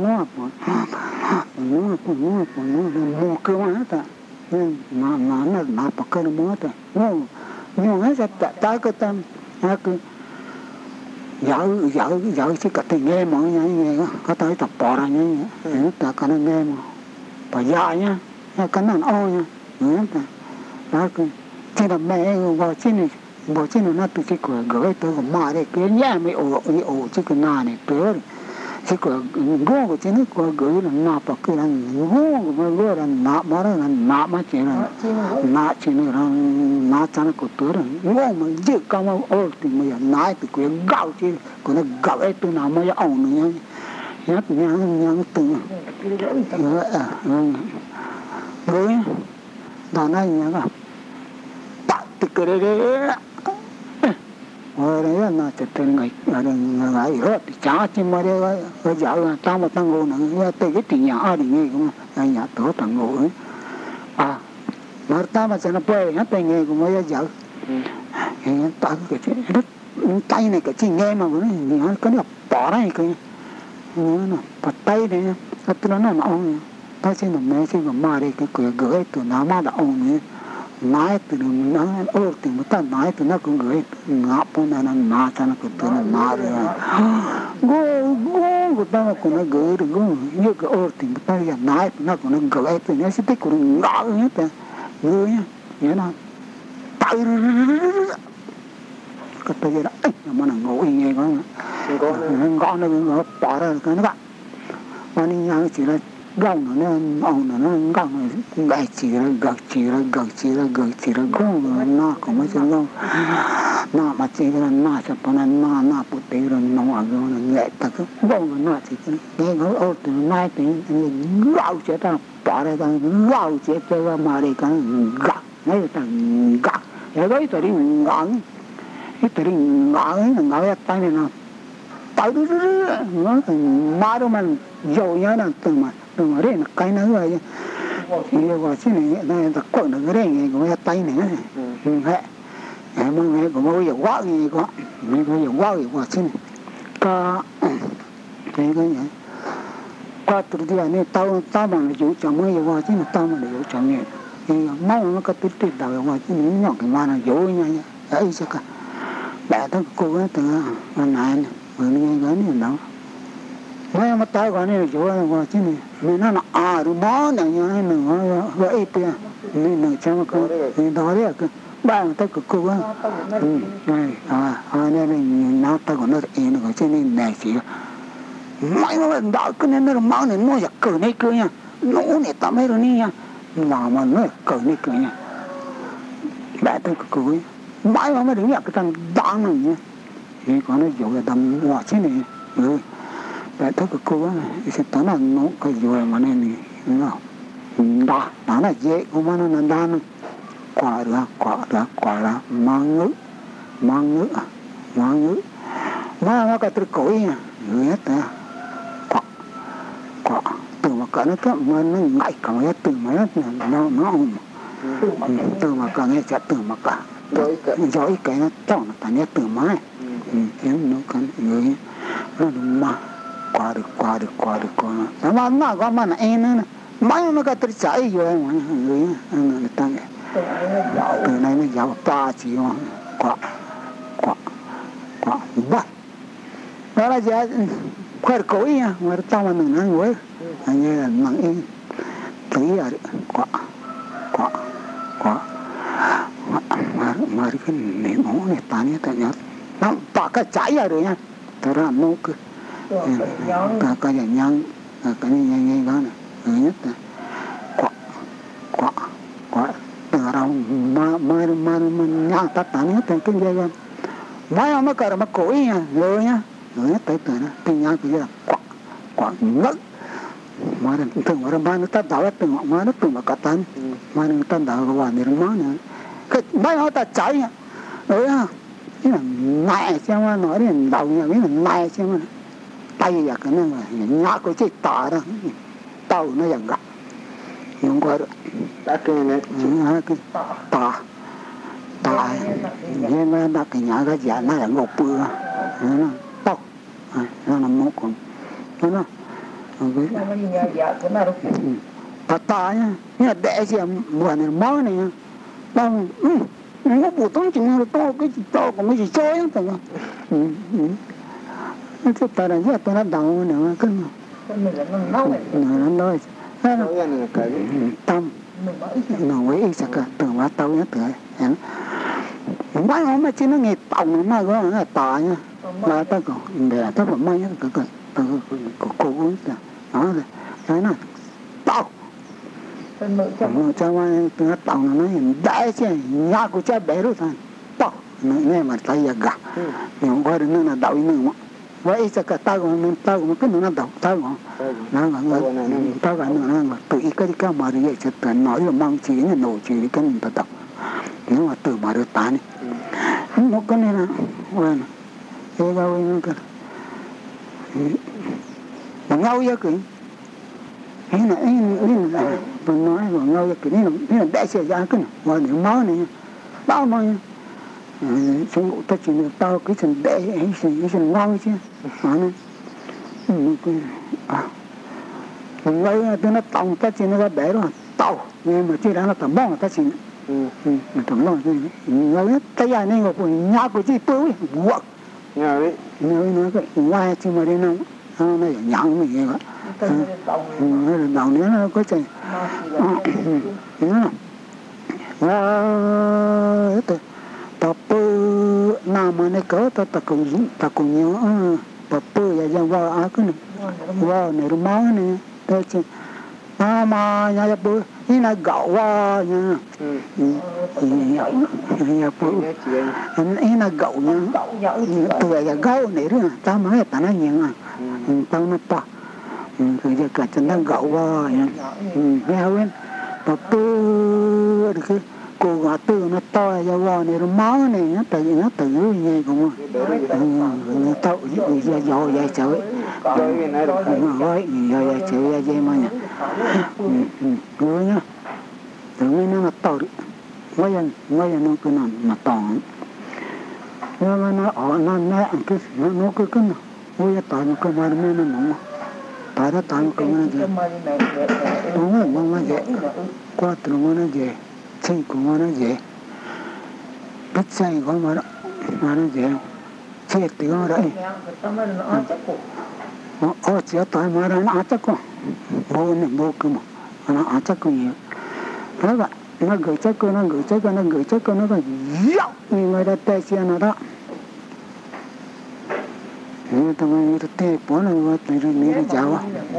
mua cơ mà ta mà nó bạc cơ nó mua ta nhưng hết sẽ tại cái tâm cứ dạo chỉ cả tình nghe mà nghe có tới tập bỏ ra nghe ta cả nó nghe mà bà già nhá cái nó ô nhá ta cứ chỉ là mẹ vào trên này nó tự chỉ của gửi tôi của mà đây cái nhà mày ổ chứ cái nhà này tôi chỉ của gỗ của trên của gửi là nạp vào cái là gỗ của là nạp mà chỉ là nạp chỉ là nạp cho nó của tôi là gỗ mà giữ cao mà ô thì mày nãy từ cái gạo chứ còn nó gạo ấy tôi nào mà ổng nữa nhá từ rồi đó này nhá thì cái đấy ở đấy là nó chỉ tên ngày rồi thì chả chỉ mà đây ở dạo là tao mà tao ngủ nữa tới cái tiền nhà thì nghe cũng là nhà tổ tao ngủ ấy mà tao mà sẽ nó bơi hết tay nghe cũng mới dạo thì tao cái đất tay này cái gì nghe mà nó có được bỏ này cái nó bắt tay này tôi nói nó ông tao xin là mẹ xin là mà đây cái cửa gửi tụi nó mà đã ông này nói từ nó ô từ một ta nói từ nó cũng gửi ngọc nó nó cho nó từ nó nói rồi gô của ta cũng nó gửi được như cái ô từ một ta giờ nói nó cũng nó gửi từ nó sẽ tích của nó ngõ hết ta gửi nhá nó tay cái tay đó mà nó ngủ nghe con nó bỏ ra cái nó bạn mà nó chỉ là gông nó ông nó gông gạch chỉ là gông nó cũng mới chân gông nó mà chỉ là nó sẽ bỏ nó bút tế rồi nó ở nó nhẹ ta cứ gông nó chỉ nghe nó ô từ nay thì gạo chết ta bỏ ra ta gạo chết cho mà đi cái gạo ngay ta gạo để đấy tôi đi ngọn cái tôi đi ngọn cái tay này nó tay nó má đó mình dầu nhớ là từ mà đấy là cái nó rồi thì gọi chứ này ta quẩn được cái đấy này của cái tay này hệ mà nghe của bây giờ quá gì có bây giờ quá gì quá chứ này có cái gì qua từ đi này tao mà là chủ chồng mới qua chứ tao mà là chủ chồng này thì máu nó có tí đầu qua chứ nó nhỏ cái mà là chủ nha ấy sao cả bạn thằng cô ấy từ này này người nghe cái này đâu mấy mà tao gọi này chủ qua chứ này mình nó rồi bó này như nó vậy kia nên nó chẳng có nên đó đấy cái bạn tao cô ấy này nên nó tao còn nó yên nó cho nên này chỉ mấy mà đợi cái nên nó máu này nó giật cờ này cơ nha nó này tao mấy rồi nha mà nó cờ này cơ nha bạn tao cô ấy mãi mà mới đứng nhận cái thằng đáng này nha thì có nó dụ là tầm quả chứ này rồi bạn tao cô ấy sẽ tới là nó cái dụ mà này nó đó là dễ của nó là đa nó quả là mang ngữ mà cái từ cối nha người hết ta quả từ mà cả nó cái mà nó ngại cả cái từ mà nó từ mà cả nghe chặt từ mà cả rồi cái nó trong là nhét từ máy nó cần người nó mà qua được mà nó có mà em nữa mấy nó cái từ chạy rồi mà người nó tăng từ này nó giàu ba chỉ quả vậy đó là gì khoai cối nha mà tao mà đừng ăn quế như là nặng in tí à quả mà cái nền ổ này ta nhớ ta nhớ nó tọa cái cháy rồi nha ta ra nó cứ cái nhang cái nhang đó này người nhất là quả từ đâu mà nhang ta nhớ cái gì vậy mấy mà cái mà cối nha rồi nha người nhất tới từ đó cái nhang cái là quả ngất mà thường mà nó ta đào từng mà nó từng mà cả tan mà nó ta đào cái hoàn này nó nữa cái mấy họ ta cháy rồi á cái là nại xem mà nói đến đầu nhà cái là nại xem mà tay giặc cái này nhát cái chết tả đó tàu nó giặc gặt không qua được đã cái này cái tả nhưng mà đặt cái nhà cái giả nó là ngọc bự nó tàu nó nằm một con nó tata nhá nhá để xem mùa này máu này đang nó bù tông chỉ nó to cái to của mấy gì chơi đó phải không nó chút ta là rất nó đau nữa cái nó nói tâm nó với sao cả tưởngว่าtao nhớ tưởng mấy hôm mà chỉ nó nghe tòng nó có nó tà nha mà tao còn để tao phải may cái cô uống đó rồi cái này tao cho mà nó tao nó hiện đại chứ nhà của cha bé rồi thôi tao nghe mà tay già gà nhưng qua đến nó đậu nữa mà vậy sao cả tao còn cái nó đậu tao còn tao còn nó tự cái mà đi cho tao nói là mang chỉ là nổi chỉ cái mình tao nhưng mà từ mà được tán nó cái này là quên cái đâu nó cái mà ngâu vậy kì cái này mình nói mà ngâu vậy kì này là để xe ra cái này mà những máu này bao mà chúng bộ ta chỉ được tao cái phần để cái phần ngon chứ mà nó ngâu tôi nó tòng ta chỉ nó để rồi tàu nhưng mà chỉ là nó tầm bông ta chỉ mình tầm bông thôi ngâu nhất cái này này của nhà của chị bự quật nhờ đấy nó cái ngoài chứ mà đây nó nhận mình vậy đó đầu nữa nó có chơi tập nam mà này có ta cũng nhớ tập ya ya vào cái này vào này rồi máu này đây chứ mà nhà ya bự như là gạo vào nha ya bự như là gạo nha từ ya gạo này rồi ta mới ta nói nhiều à tao nó to rồi giờ cả chân đang gạo vào nha nghe không tập được cô gà tư nó to ra vào này nó máu này nó tự như cũng nó tao giờ giàu vậy trời rồi giờ trời ra dây mà nhỉ nhá tự nhiên nó to đi mấy giờ nó cứ nằm mà to nó ở nó cái nó cứ nào ôi tao nó cứ mà nó nóng tao nó cứ mà gì đúng rồi vậy qua từ nó vậy xây của nó dễ biết xây của nó dễ xây từ nó đấy ở chỉ tại mà nó ăn chắc quá bố cơ mà nó ăn chắc quá nhiều đó vậy nó gửi chắc nó còn dạo như người ta tê xe nó đó người ta mới tê bố nó người ta cháu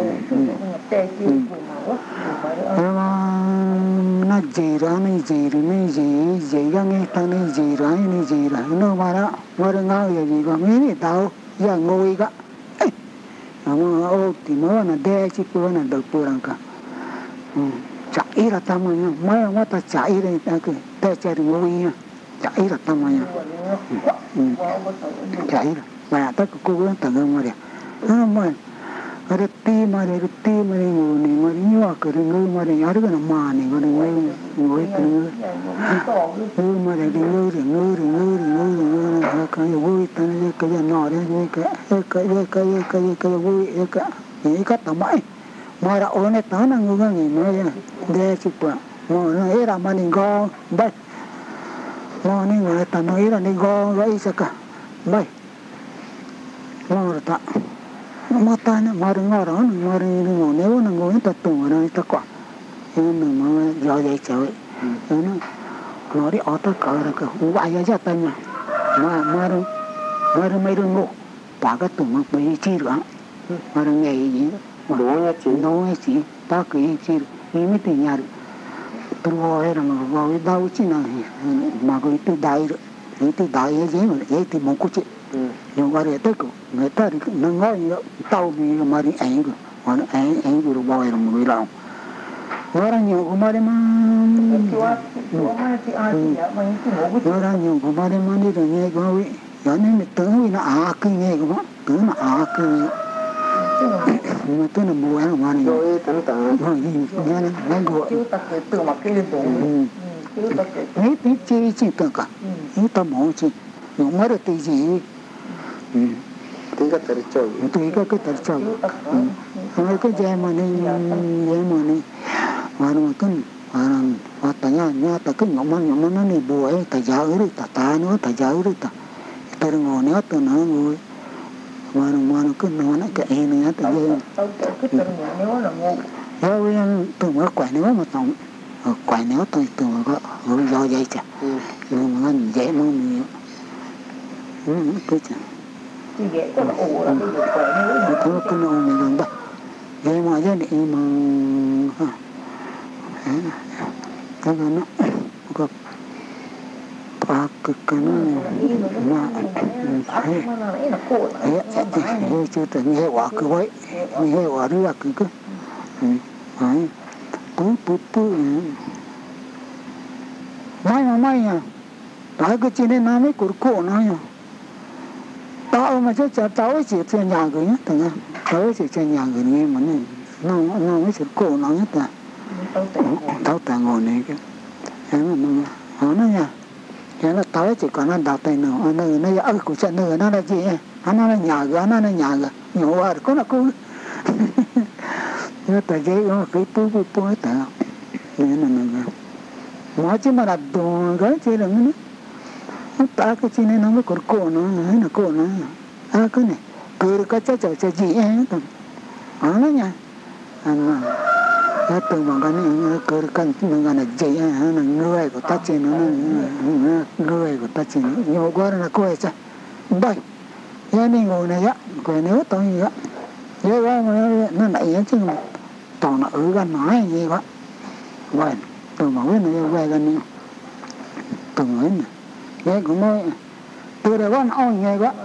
nó gì ra nghe ta này gì ra nó mà đó mà đừng ngao gì mà mấy tao giờ ngồi cả mà ô thì nó là đe chứ cô là được cô rằng cả chạy là tao mà mấy ta chạy đây ta cứ đe chạy được ngồi nha chạy là tao mà chạy là mà ta cô cũng tận hưởng mà đẹp mà ada ti mà ngồi này mà nhua cái người mà này ở cái nào mà này mà ngồi cái người mà này người cái vui tên cái nọ đấy cái vui cái tao mãi mà đã ôn này tao là người nghe nói để chụp mà nó ấy là mà mình go bay mà này người ta nói là này go vậy sao cả bay mà ta mà ta nó mà đừng ngồi đó mà đừng ngồi nếu nó ngồi ta tùng ở đây ta quạ nên mà giờ vậy trời nó đi ở ta cỡ là cái hoài ra tay mà đừng mấy đừng ngủ bà cái tùng mà bị chi nữa mà đừng nghe gì đúng chị ta cứ chi đi mấy tiền nhà tôi gọi là mà gọi đâu chứ nào mà gọi tôi đại gì mà vậy thì một câu chuyện nhưng mà để tới cổ người ta thì nó ngồi như tao vì mà đi ảnh của đồ bò là một người lòng nó ra nhiều của mà đi mà nó ra nhiều của mà đi mà đi rồi nghe của vị đó nên tưởng vì nó cứ nghe của nó tưởng nó cứ nhưng mà tôi là mua ăn mà đi rồi tận rồi nghe nó gọi từ mặt cái đồ hết chi tưởng cả hết tâm hồn chi nhưng mà được tí gì tùy cái tật trời rồi cái dây mà này mà nó cứ mà ta nhà ta cứ ngậm nó này bùa ấy ta giáo ấy ta nữa ta giáo ấy ta ngồi nữa ta nói ngồi mà nó cứ nói nó cái này nữa ta dây cái từ nếu là ngu rồi từ mới quậy nữa mà tổng quậy nữa tôi từ mà có rồi do dây chả rồi mà nó dễ mà nhiều cái chả cái dễ có là ủ là cái được quậy nếu cái nó mình làm vậy vậy mà cái này mà cái nó có ba cái nó mà chưa từng nghe quả cứ vậy nghe quả rất là cứ phải bú mai nha tại cái chuyện này nó mới cổ nó nha tao mà chứ tao chỉ trên nhà người nhất thằng tao chỉ trên nhà người nghe mà này nó mới chỉ cổ nó nhất là tao ta ngồi này cái em mà nó nha cái là tao chỉ còn ăn đào tay nữa nó ở của chân nữa nó là gì nó là nhà gà nhỏ à có là cô nó ta dễ nó cái bú hết ta nên là mà chứ mà đặt đồ cái gì là nó ta cái chuyện này nó mới còn cổ nó cái này cứ cái gì ấy nó nha từ mà cái này cơ cần nó là dễ là người của ta chỉ nó người của ta chỉ nhiều quá là coi chứ đây gia đình ngồi này á coi nếu tôi như á vậy đó nó lại chứ toàn là ở gần nói gì quá vậy từ mà biết nó về gần từng ấy này vậy cũng nói từ đấy nó oi nghe quá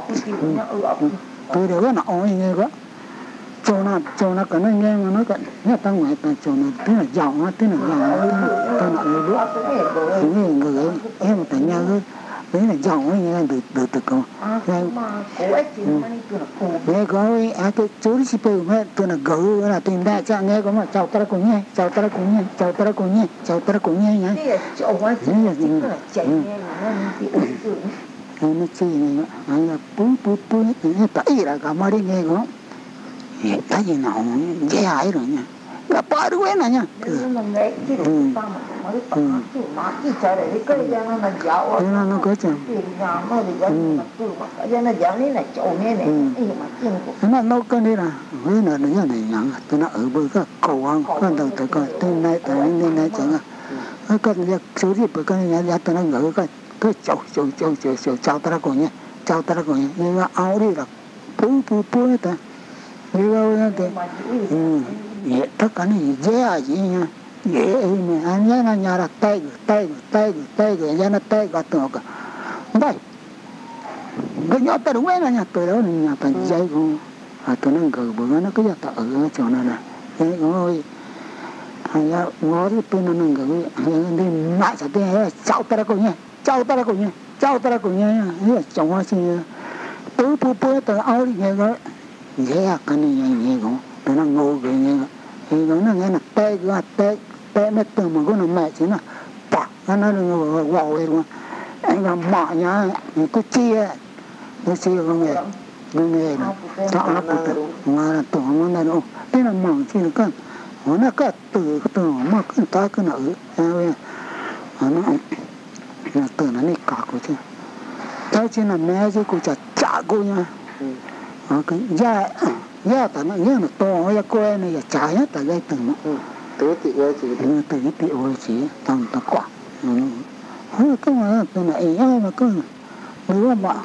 từ đấy nó oi nghe quá cho nó cái nó nghe mà nó cái nhớ tăng ngoại ta cho nó tức là giàu nó tức là ta nói người người em mà nhà cái đấy là giàu ấy nghe từ câu nghe có cái chú đi chơi mà tôi là gấu là tìm ra cho nghe có mà chào ta cũng nghe chào ta cũng nghe chào ta cũng nghe chào ta cũng nghe nhá nó chơi này nó là bú nó tẩy là cả mà đi nghe có cái gì nào dễ hại rồi nha gặp ba đứa quen này nha nó có chừng nó nấu cái này là với nó như này nhàng tôi nó ở bờ cái cầu ăn con đầu tôi coi tên này chẳng à cái con việc số gì bữa cái nhà nhà tôi nó ngỡ cái chào ta cô nhé nhưng mà áo đi là bú hết ta như vậy thì tất cả này dễ gì nha dễ mà anh nhớ là nhà là tay cái nhà là tay cả tụi cả đây cái nhỏ ta đúng là nhà tôi đó nhà ta dây cũng tụi nó gờ bữa nó cứ giờ ta ở chỗ này nè cái ngồi ngó thì tôi nó gờ đi mãi sao thế chào ta cô nhé chào ta cô nhé như chồng hoa xin bố tao áo đi nghe cái dễ cái này nghe cũng tụi nó ngồi cái nghe thì nó nghe là tê mấy từ mà có nó mẹ chứ nó bạc nó đừng vào đây luôn anh làm mỏ nhá có chia không nghe đó nó phụ thuộc ngoài là tổ nó này đâu thế là mỏ chi là con nó có từ mà cứ ta cứ nở nó từ nó này cả của chứ tao chỉ là mẹ chứ cô chả cô nha cái giá ta nó nhớ nó to ya cô này ya trả hết ta gây từng nó từ tí ơi chỉ tầm ta quả cái mà tôi này ai mà cứ nữa mà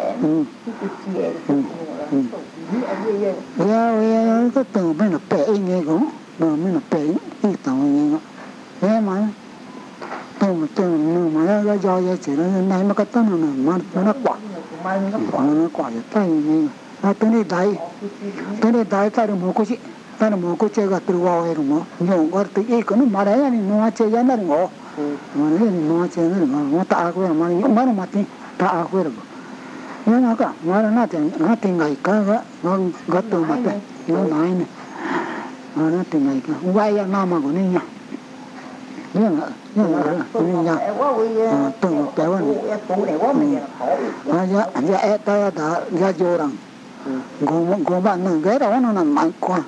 ya cái từ bên là bể nghe cũng rồi mới là bể cái tàu nghe nó nghe mà tôi mà nó do chỉ nó này mà cái tao nó nó quả nó quả tay nghe tôi đi đây ta được một cái chơi gà từ vào rồi mà nhiều cái từ ấy có nó mà đấy này nó chơi giá nó ngó mà nó chơi nó ta quên mà những mà nó thì ta quên rồi nó cả nó tiền ngày cả nó gật từ mặt đấy nó nói này nó tiền ngày cả vay nó mà của nó nhá nhưng mà từ kéo này giờ ta đã vô rằng gồm bạn nâng ghế đó nó nằm mạnh quá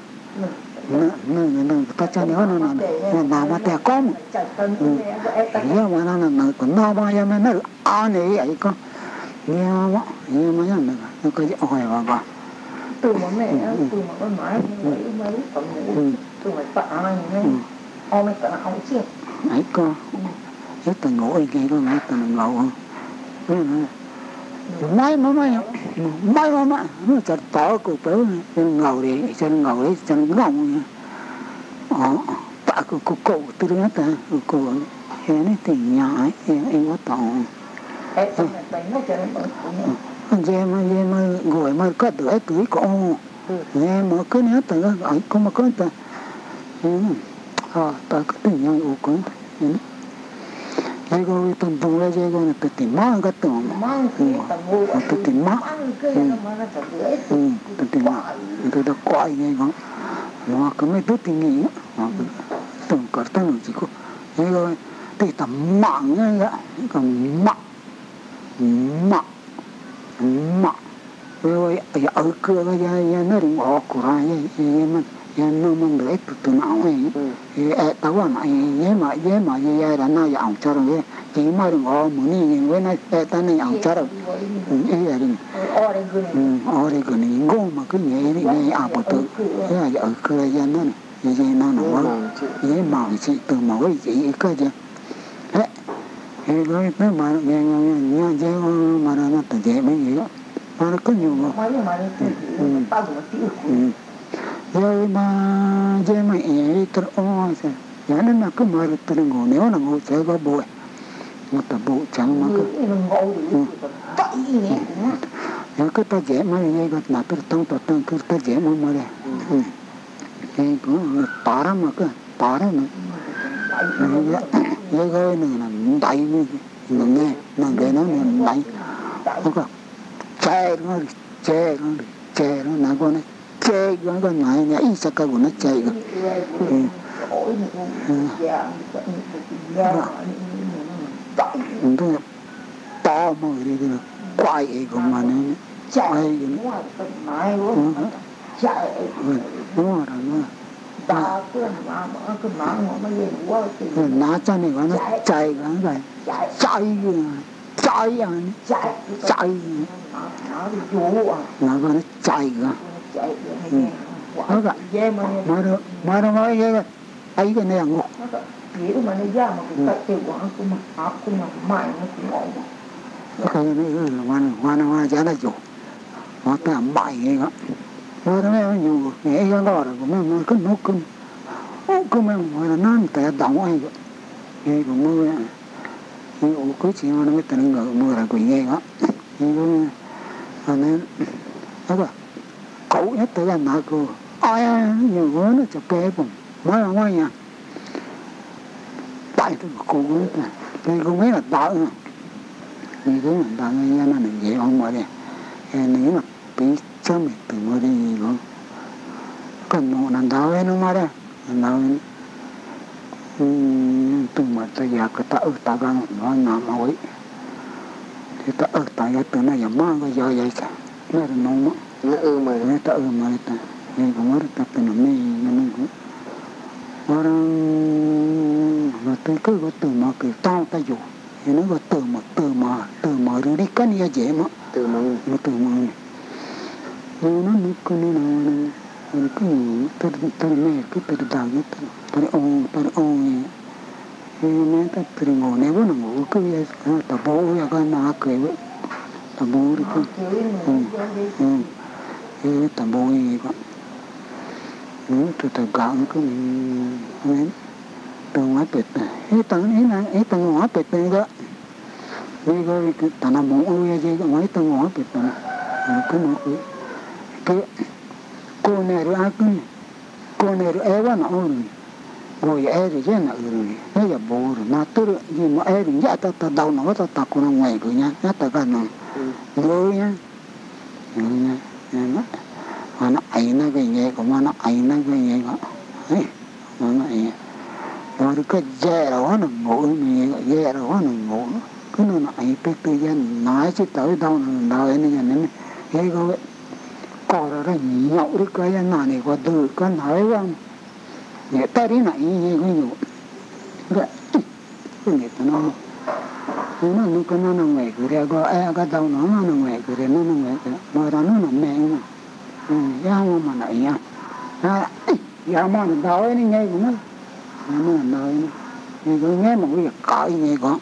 ta cho nó làm mà tè con nhưng mà nó nằm còn no bao nhiêu nó này ấy con nhưng mà nó có gì hỏi vào từ mà mẹ từ mà con nói mấy từ mà tạ này ông ấy cả ông chưa ấy con hết từ ngủ ấy kia con hết từ ngủ mai mà nó chặt tỏ cụ béo ngầu đi chân ngầu đấy chân ngọng tạ cụ từ đó ta cụ em ấy tỉnh nhỏ ấy em có tỏ em mà ngồi mà có tuổi con em mà cứ nhớ từ ấy có mà có từ ta cứ tỉnh nhau ủ con 이거 또 동네에 이거는 또 뒷만 같은 거. 또 뒷만. 또 뒷만. 이거 꽈이 이거. 뭐 그러면 또 뒷이. 또 거기다 지고. 이거 또 망이야. 이거 막. 이거 ở cửa cái nó đừng bỏ của ai mà nó mang được từ nào ấy tao nói này dễ mà vậy là nó giàu cho rồi chỉ mà đừng có muốn nhìn với nó ta này giàu cho rồi ấy là đừng ở đây cái này ngon mà cứ nhảy à bộ tự thế là ở cửa ra nó gì nó với màu chị từ màu cái gì cơ chứ đấy cái cái mà nghe chứ mà nó tự dễ mấy gì đó mà nó có nhiều rồi mà dễ mà ấy từ ô sao giá nên là cứ mở từ ngủ nếu là ngủ sẽ có bụi một tập bộ trắng mà cứ cái ta dễ mà nghe cái là cái tông cứ ta dễ mà đây cái cũng tỏ ra mà cứ tỏ ra mà cái này là đầy nó nghe nó cái nó đầy nó có che nó là con này che con này nhà ít sao cái của nó che cái to mà đi cái quay của mà nó chạy nó nó cho này nó chạy cái chạy nó nó chạy nó cái mà nó nói cái ấy cái này ngủ cái này là hoa giá là chủ hoa ta bảy cái đó hoa đó nó nhiều nghe cái đó rồi cũng nó cứ mà nó tại động ai vậy nghe cũng mưa nghe ủ cứ chỉ nó mới tình ngờ mưa là quỷ nghe đó nghe nó nên đó là cậu nhất tới là nào cô ai nhiều quá nó chụp cái bụng mới là ngoài nhà tại tôi cô cái cô mấy là đỡ vì thế là đỡ nghe nó là dễ không mở đây nếu mà bị sớm thì từ mới đi gì đó còn một lần đỡ ấy nó mà đây đỡ từ mà tới giờ cái ta gan nó nằm hỏi thì ta tại cái từ này giờ má cái giờ vậy cả nó là nông nó mà nó mà ta nghe cũng mất ta từ nó nó cũng mà tôi cứ có từ mà kiểu tao ta dù thì nó có từ mà rồi đi cái này dễ mà từ mà rồi nó cái này nó cứ từ này cứ từ đầu cái từ ông thì nên ta từ ngủ nếu nó ngủ cứ vậy ta bố ya cái nào cười vậy ta bố đi cái ta bố gì vậy từ từ gạo cứ nên từ ngoài bệt này từ ngoài bệt này đó cái ta làm mũ ơi gì cái ngoài từ ngoài bệt này cứ nói cái cô này rồi ai cứ cô này rồi em nó rồi em rồi chứ nào rồi nó giờ bố rồi nó tôi gì mà em rồi nhát ta đầu nó ta còn nó ngoài rồi nhá nhát ta cái nó rồi nhá mà nó ấy nó cái gì của mà nó ấy nó cái gì đó ấy nó ấy rồi cái dè đó nó ngủ mình dè đó nó ngủ cứ nó ấy từ dân nói chứ tới đâu nó nói nó nhận cái có ra nhậu được cái này có từ cái nói không để ta đi này như cái nhủ cái này nó cái nó ngoài cái cái đầu nó ngoài cái nó ngoài cái mà nó mẹ mà yang mà này nha yang mà nó đói nó nghe cũng nó nói nó nghe một cái cãi nghe có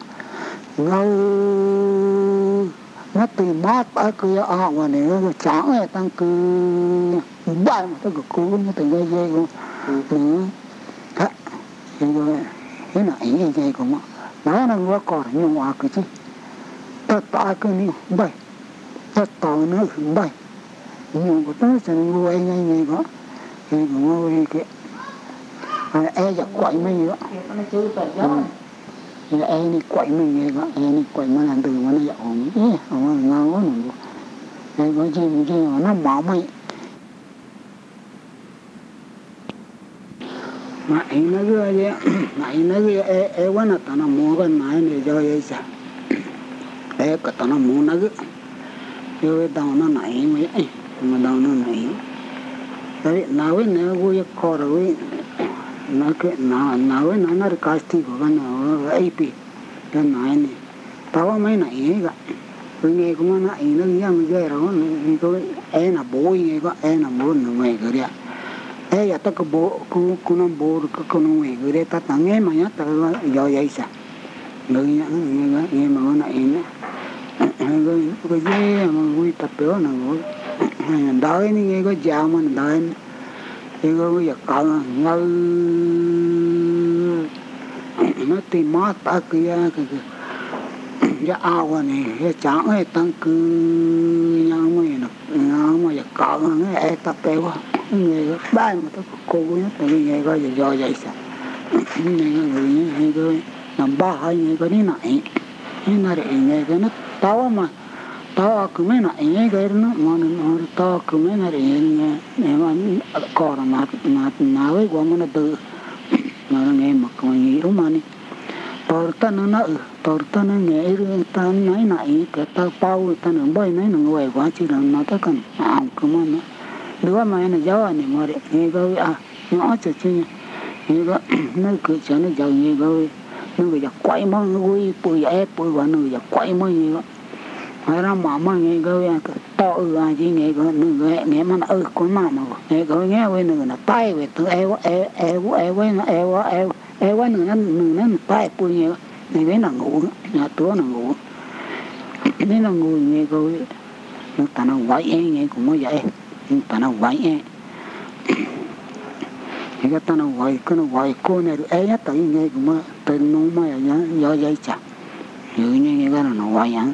nó từ mát ở kia mà này nó chẳng là tăng cứ bay mà tôi cứ nó từ cái dây cũng thế cái này cái cũng nó nó còn nhưng mà cái gì ta cái này bay ta nó bay nhưng mà nó sẽ ngồi ngay có thì cũng ngồi cái giật quậy mấy đó này quậy mấy nghe có này quậy mà làm từ mà nó giật hồn hồn ngon quá nữa có chi mà nó mỏ mấy mà anh nó cứ vậy anh nó cứ quá là tao nó mua cái này này cho vậy sao cái tao nó mua nó cứ rồi tao nó nảy mấy mà đâu nó này đấy nào ấy nó vui khó rồi nó cái nào ấy nó được cái gì của cái nào ấy bị cái này tao mấy này ấy cả tôi nghe cũng nó này nó nghe mà ghê rồi tôi là bố nghe có là bố nó mày cái đấy ya ta ko bo ku no bo ko no we gure ta ta nghe mà nhá ta do vậy sao người nghe mà nó này người cái gì mà vui tập béo nào đói ni nghe có giàu mà đói thì có việc còn ngâu nó tìm mát ta kia cái ao này cái chẳng ấy tăng cư nhau mà việc còn nó tập béo nghe có ba mà tôi cô nhá tại vì nghe có do vậy sao nghe người nghe làm ba hai nghe có đi này nó để nghe cái nó tao mà tao cứ mấy này nghe cái nó mà tao cứ mấy này nghe mà còn mà với qua mà nó tự mà nó nghe mà còn nghĩ đúng mà nè tao ta nó nghe rồi ta nói này cái tao bao ta nó bay nói nó quay quá chứ nó ta cần cứ mà nó đứa mà nó giàu này mà để nghe cái nhỏ chứ chứ nghe cái nó cứ cho nó giàu nghe cái nó bây quay mà vui bùi ép bùi vào nó bây quay mà như vậy hay là mà nghe cái to chỉ nghe cái nó nghe mà nó con mà nghe cái nghe với nó tay với từ eo với nó eo với nó tay bùi nghe cái nó ngủ nhà túa nó ngủ nên là ngủ nghe cái nó ta nó quay nghe cũng mới vậy ta nó quay cái ta nó quay cô này ấy nhất tới nghe cũng mới tên nó mới do dây chặt như nghe cái nó quay ăn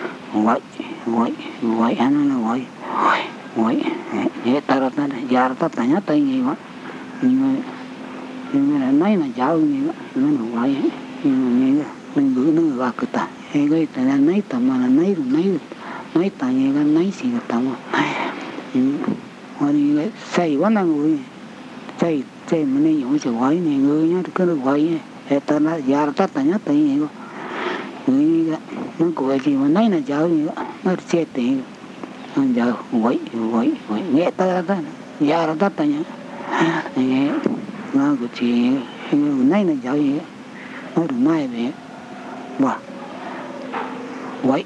quay ăn nó quay nghe ta ra ta giờ ta ta nhớ tay nghe quá nhưng mà nói là cháu nghe nó quay nhưng mà nghe mình bữa nó vào cái ta cái ta nói ta mà là nói ta nghe cái nói gì cái ta mà hồi này say quá năng người say mà nên dùng sự quay này người nhá cứ nó quay ta nói giờ ta nhớ tay nghe quá người nó cười gì mà nói là cháu gì đó nó chết tiền giờ quậy nghe ta giờ ta nhớ nghe nó cứ chỉ nói là cháu gì đó nó đừng nói về và quậy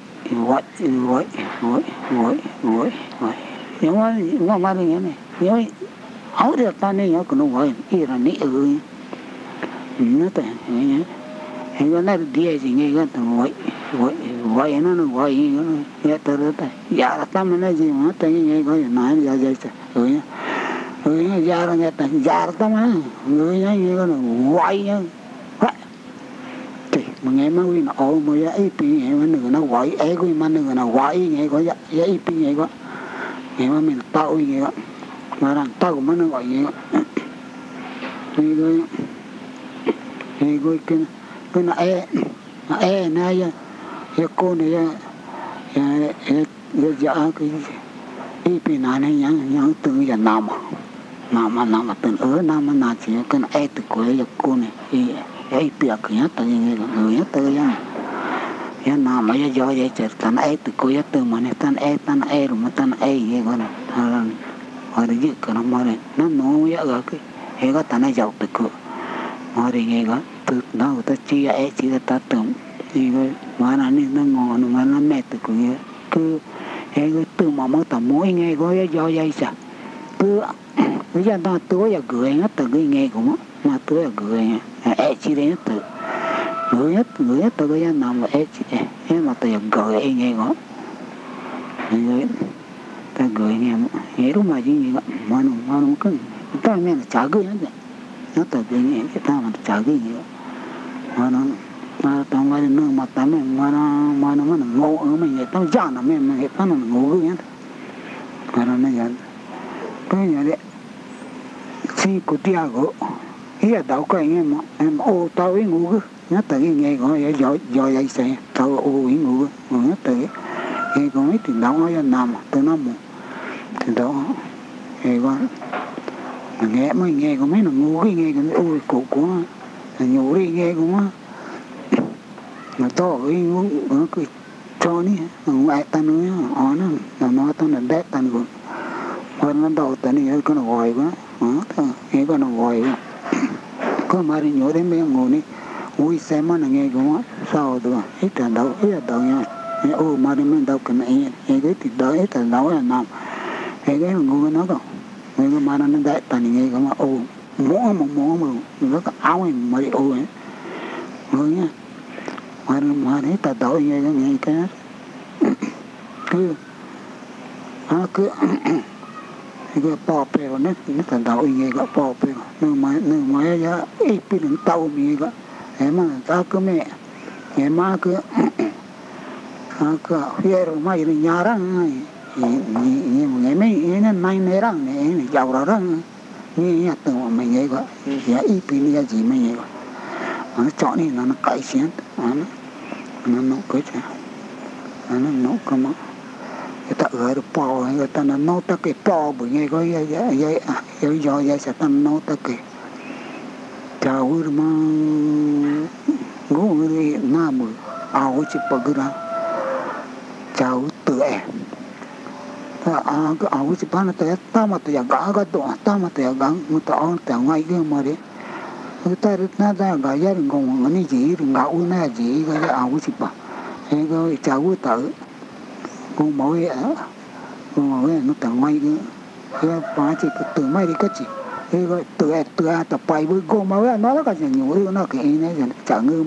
nhưng mà như này nhưng áo được ta nên nhớ còn nó quậy ý là nị nó tại nhớ cái này đi gì nghe cái thằng quậy nó quậy nghe tới đó giờ ta mới nói gì mà tới nghe có nói giờ giờ rồi giờ là nghe tới giờ ta mới người nghe cái nó quậy nhá mà nghe mà nó ồ mà ấy bị nghe mà nó quậy ấy cái mà nó quậy nghe có ấy bị nghe có nghe mà mình tao nghe mà rằng tao cũng nó quậy nghe cái nó này cái cô này giờ cái bên này nhang từ giờ nằm từ ở nằm mà chỉ cái nó từ cuối giờ cô này cái tiệc nhá từ người nhá từ ya nằm mà giờ vậy chứ tan từ cuối từ mà này tan rồi mà tan cái con hồi đấy cái nó mà nó ya cái cái tan giàu từ cuối hồi đấy nghe cái từ nó ta chia ta tưởng thì mà nó ngon mà nó mệt từ cứ cái từ mà tầm mỗi nghe có do dây sao cứ bây giờ ta tối giờ cười hết từ cái nghe cũng mà tối giờ cười chỉ đến từ người nhất từ cái nằm mà chỉ mà từ cười nghe có người ta cười nghe đúng mà chứ gì mà nó cứ ta nghe là trả cái hết nó từ cái nghe cái ta mà trả cái gì mà tao nói nó mà tao mà nó ngộ ở mình người tao già nó mình người tao nó ngộ cái nhá mà nó giờ cái nhà đấy khi của tia của cái đầu cái nghe mà em ô tao ấy ngủ nhá từ cái nghe gọi giờ vậy xe tao ô ấy ngủ nhá từ cái còn ấy thì đâu có nằm từ nó một thì đó cái con nghe mới nghe có mấy nó ngủ cái nghe cái ôi cổ của nhủ đi nghe cũng mà to cái cái cho ní ngoại ta nói nó ta là đét ta luôn mà nó đầu ta này có nó gọi quá nghe có nó gọi có mà đi nhổ đến mấy ngồi ní ui xem mà nghe cũng sao được ít là đâu nha ô mà đi mình đâu cái này cái thì đỡ ít là đâu là nằm cái ngồi nó còn người mà nó đại tần nghe cái mà ô mỏ mà nó cái áo này mà ô ấy người nhá mà thấy ta đổi nghe cái cứ nó cứ cái bò bèo nó ta đổi nghe cái bò bèo nơi mà giá ít pin tàu gì cái em mà ta cứ mẹ em mà cứ phía rồi mà đi nhà răng ngày mấy nên nay nay răng này giàu rồi răng như từ mà mình nghe gọi giá ít pin giá gì mình nghe gọi nó chọn đi nó cậy xén nó nấu cái gì nó nấu cái món người ta ở được bò người ta nó nấu tất cái bò bởi nghe coi vậy sẽ ta nấu tất cái chào mà ngủ người nam rồi áo chỉ bờ ra chào tự em cái áo chỉ bán nó ta mà tự gã cái đồ ta mà tự gã người ta ăn tự ngay cái mà đấy người ta nó ra gã gia đình còn cái gì rồi gạo nó gì cái áo chỉ bán cái chào tự con mỗi nó tự ngay cái bán chỉ tự may đi cái gì cái tự tập bài với con mỗi nó cái gì nhiều nó cái này chả ngư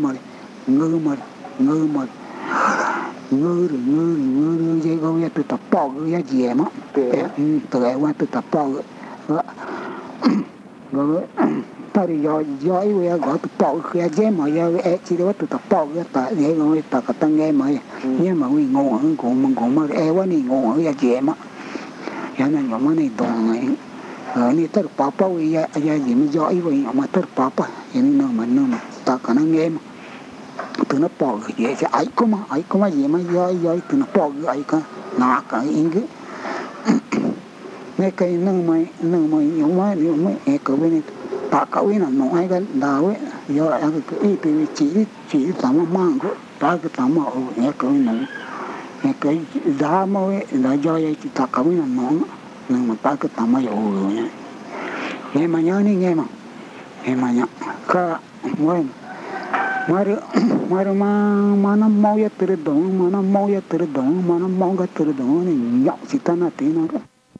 dây con ya tự tập bỏ cái ya gì mà tự ai quan tự tập bỏ rồi ta đi do ấy về gọi tự bỏ cái dây mà ya chỉ đó tự tập bỏ cái tại dây con ta cái tăng nghe mà nhưng mà mình ngon còn mà ai quan này ngon ya gì mà ya nên nhóm này đồng này này tự bỏ ya gì mà do ấy về mà tự bỏ nên nó ta cái nó nghe mà từ nó bỏ cái gì chứ ấy có mà gì mà do từ nó bỏ cái ấy cả nã cái ý cái mấy cái nâng mày những mấy cái bên này ta cậu ấy là nói cái đào ấy do là cái ý từ chỉ tắm mà mang cái ta cái tắm mà nghe cái nó cái giá mà là do chỉ ta cậu ấy là nói nhưng mà ta cái tắm mà rồi nhá nghe mà nhớ đi nghe mà nhớ cái mà nó mau ya từ đó mà nó mau cái từ đó này nhọc chỉ ta nó tí nó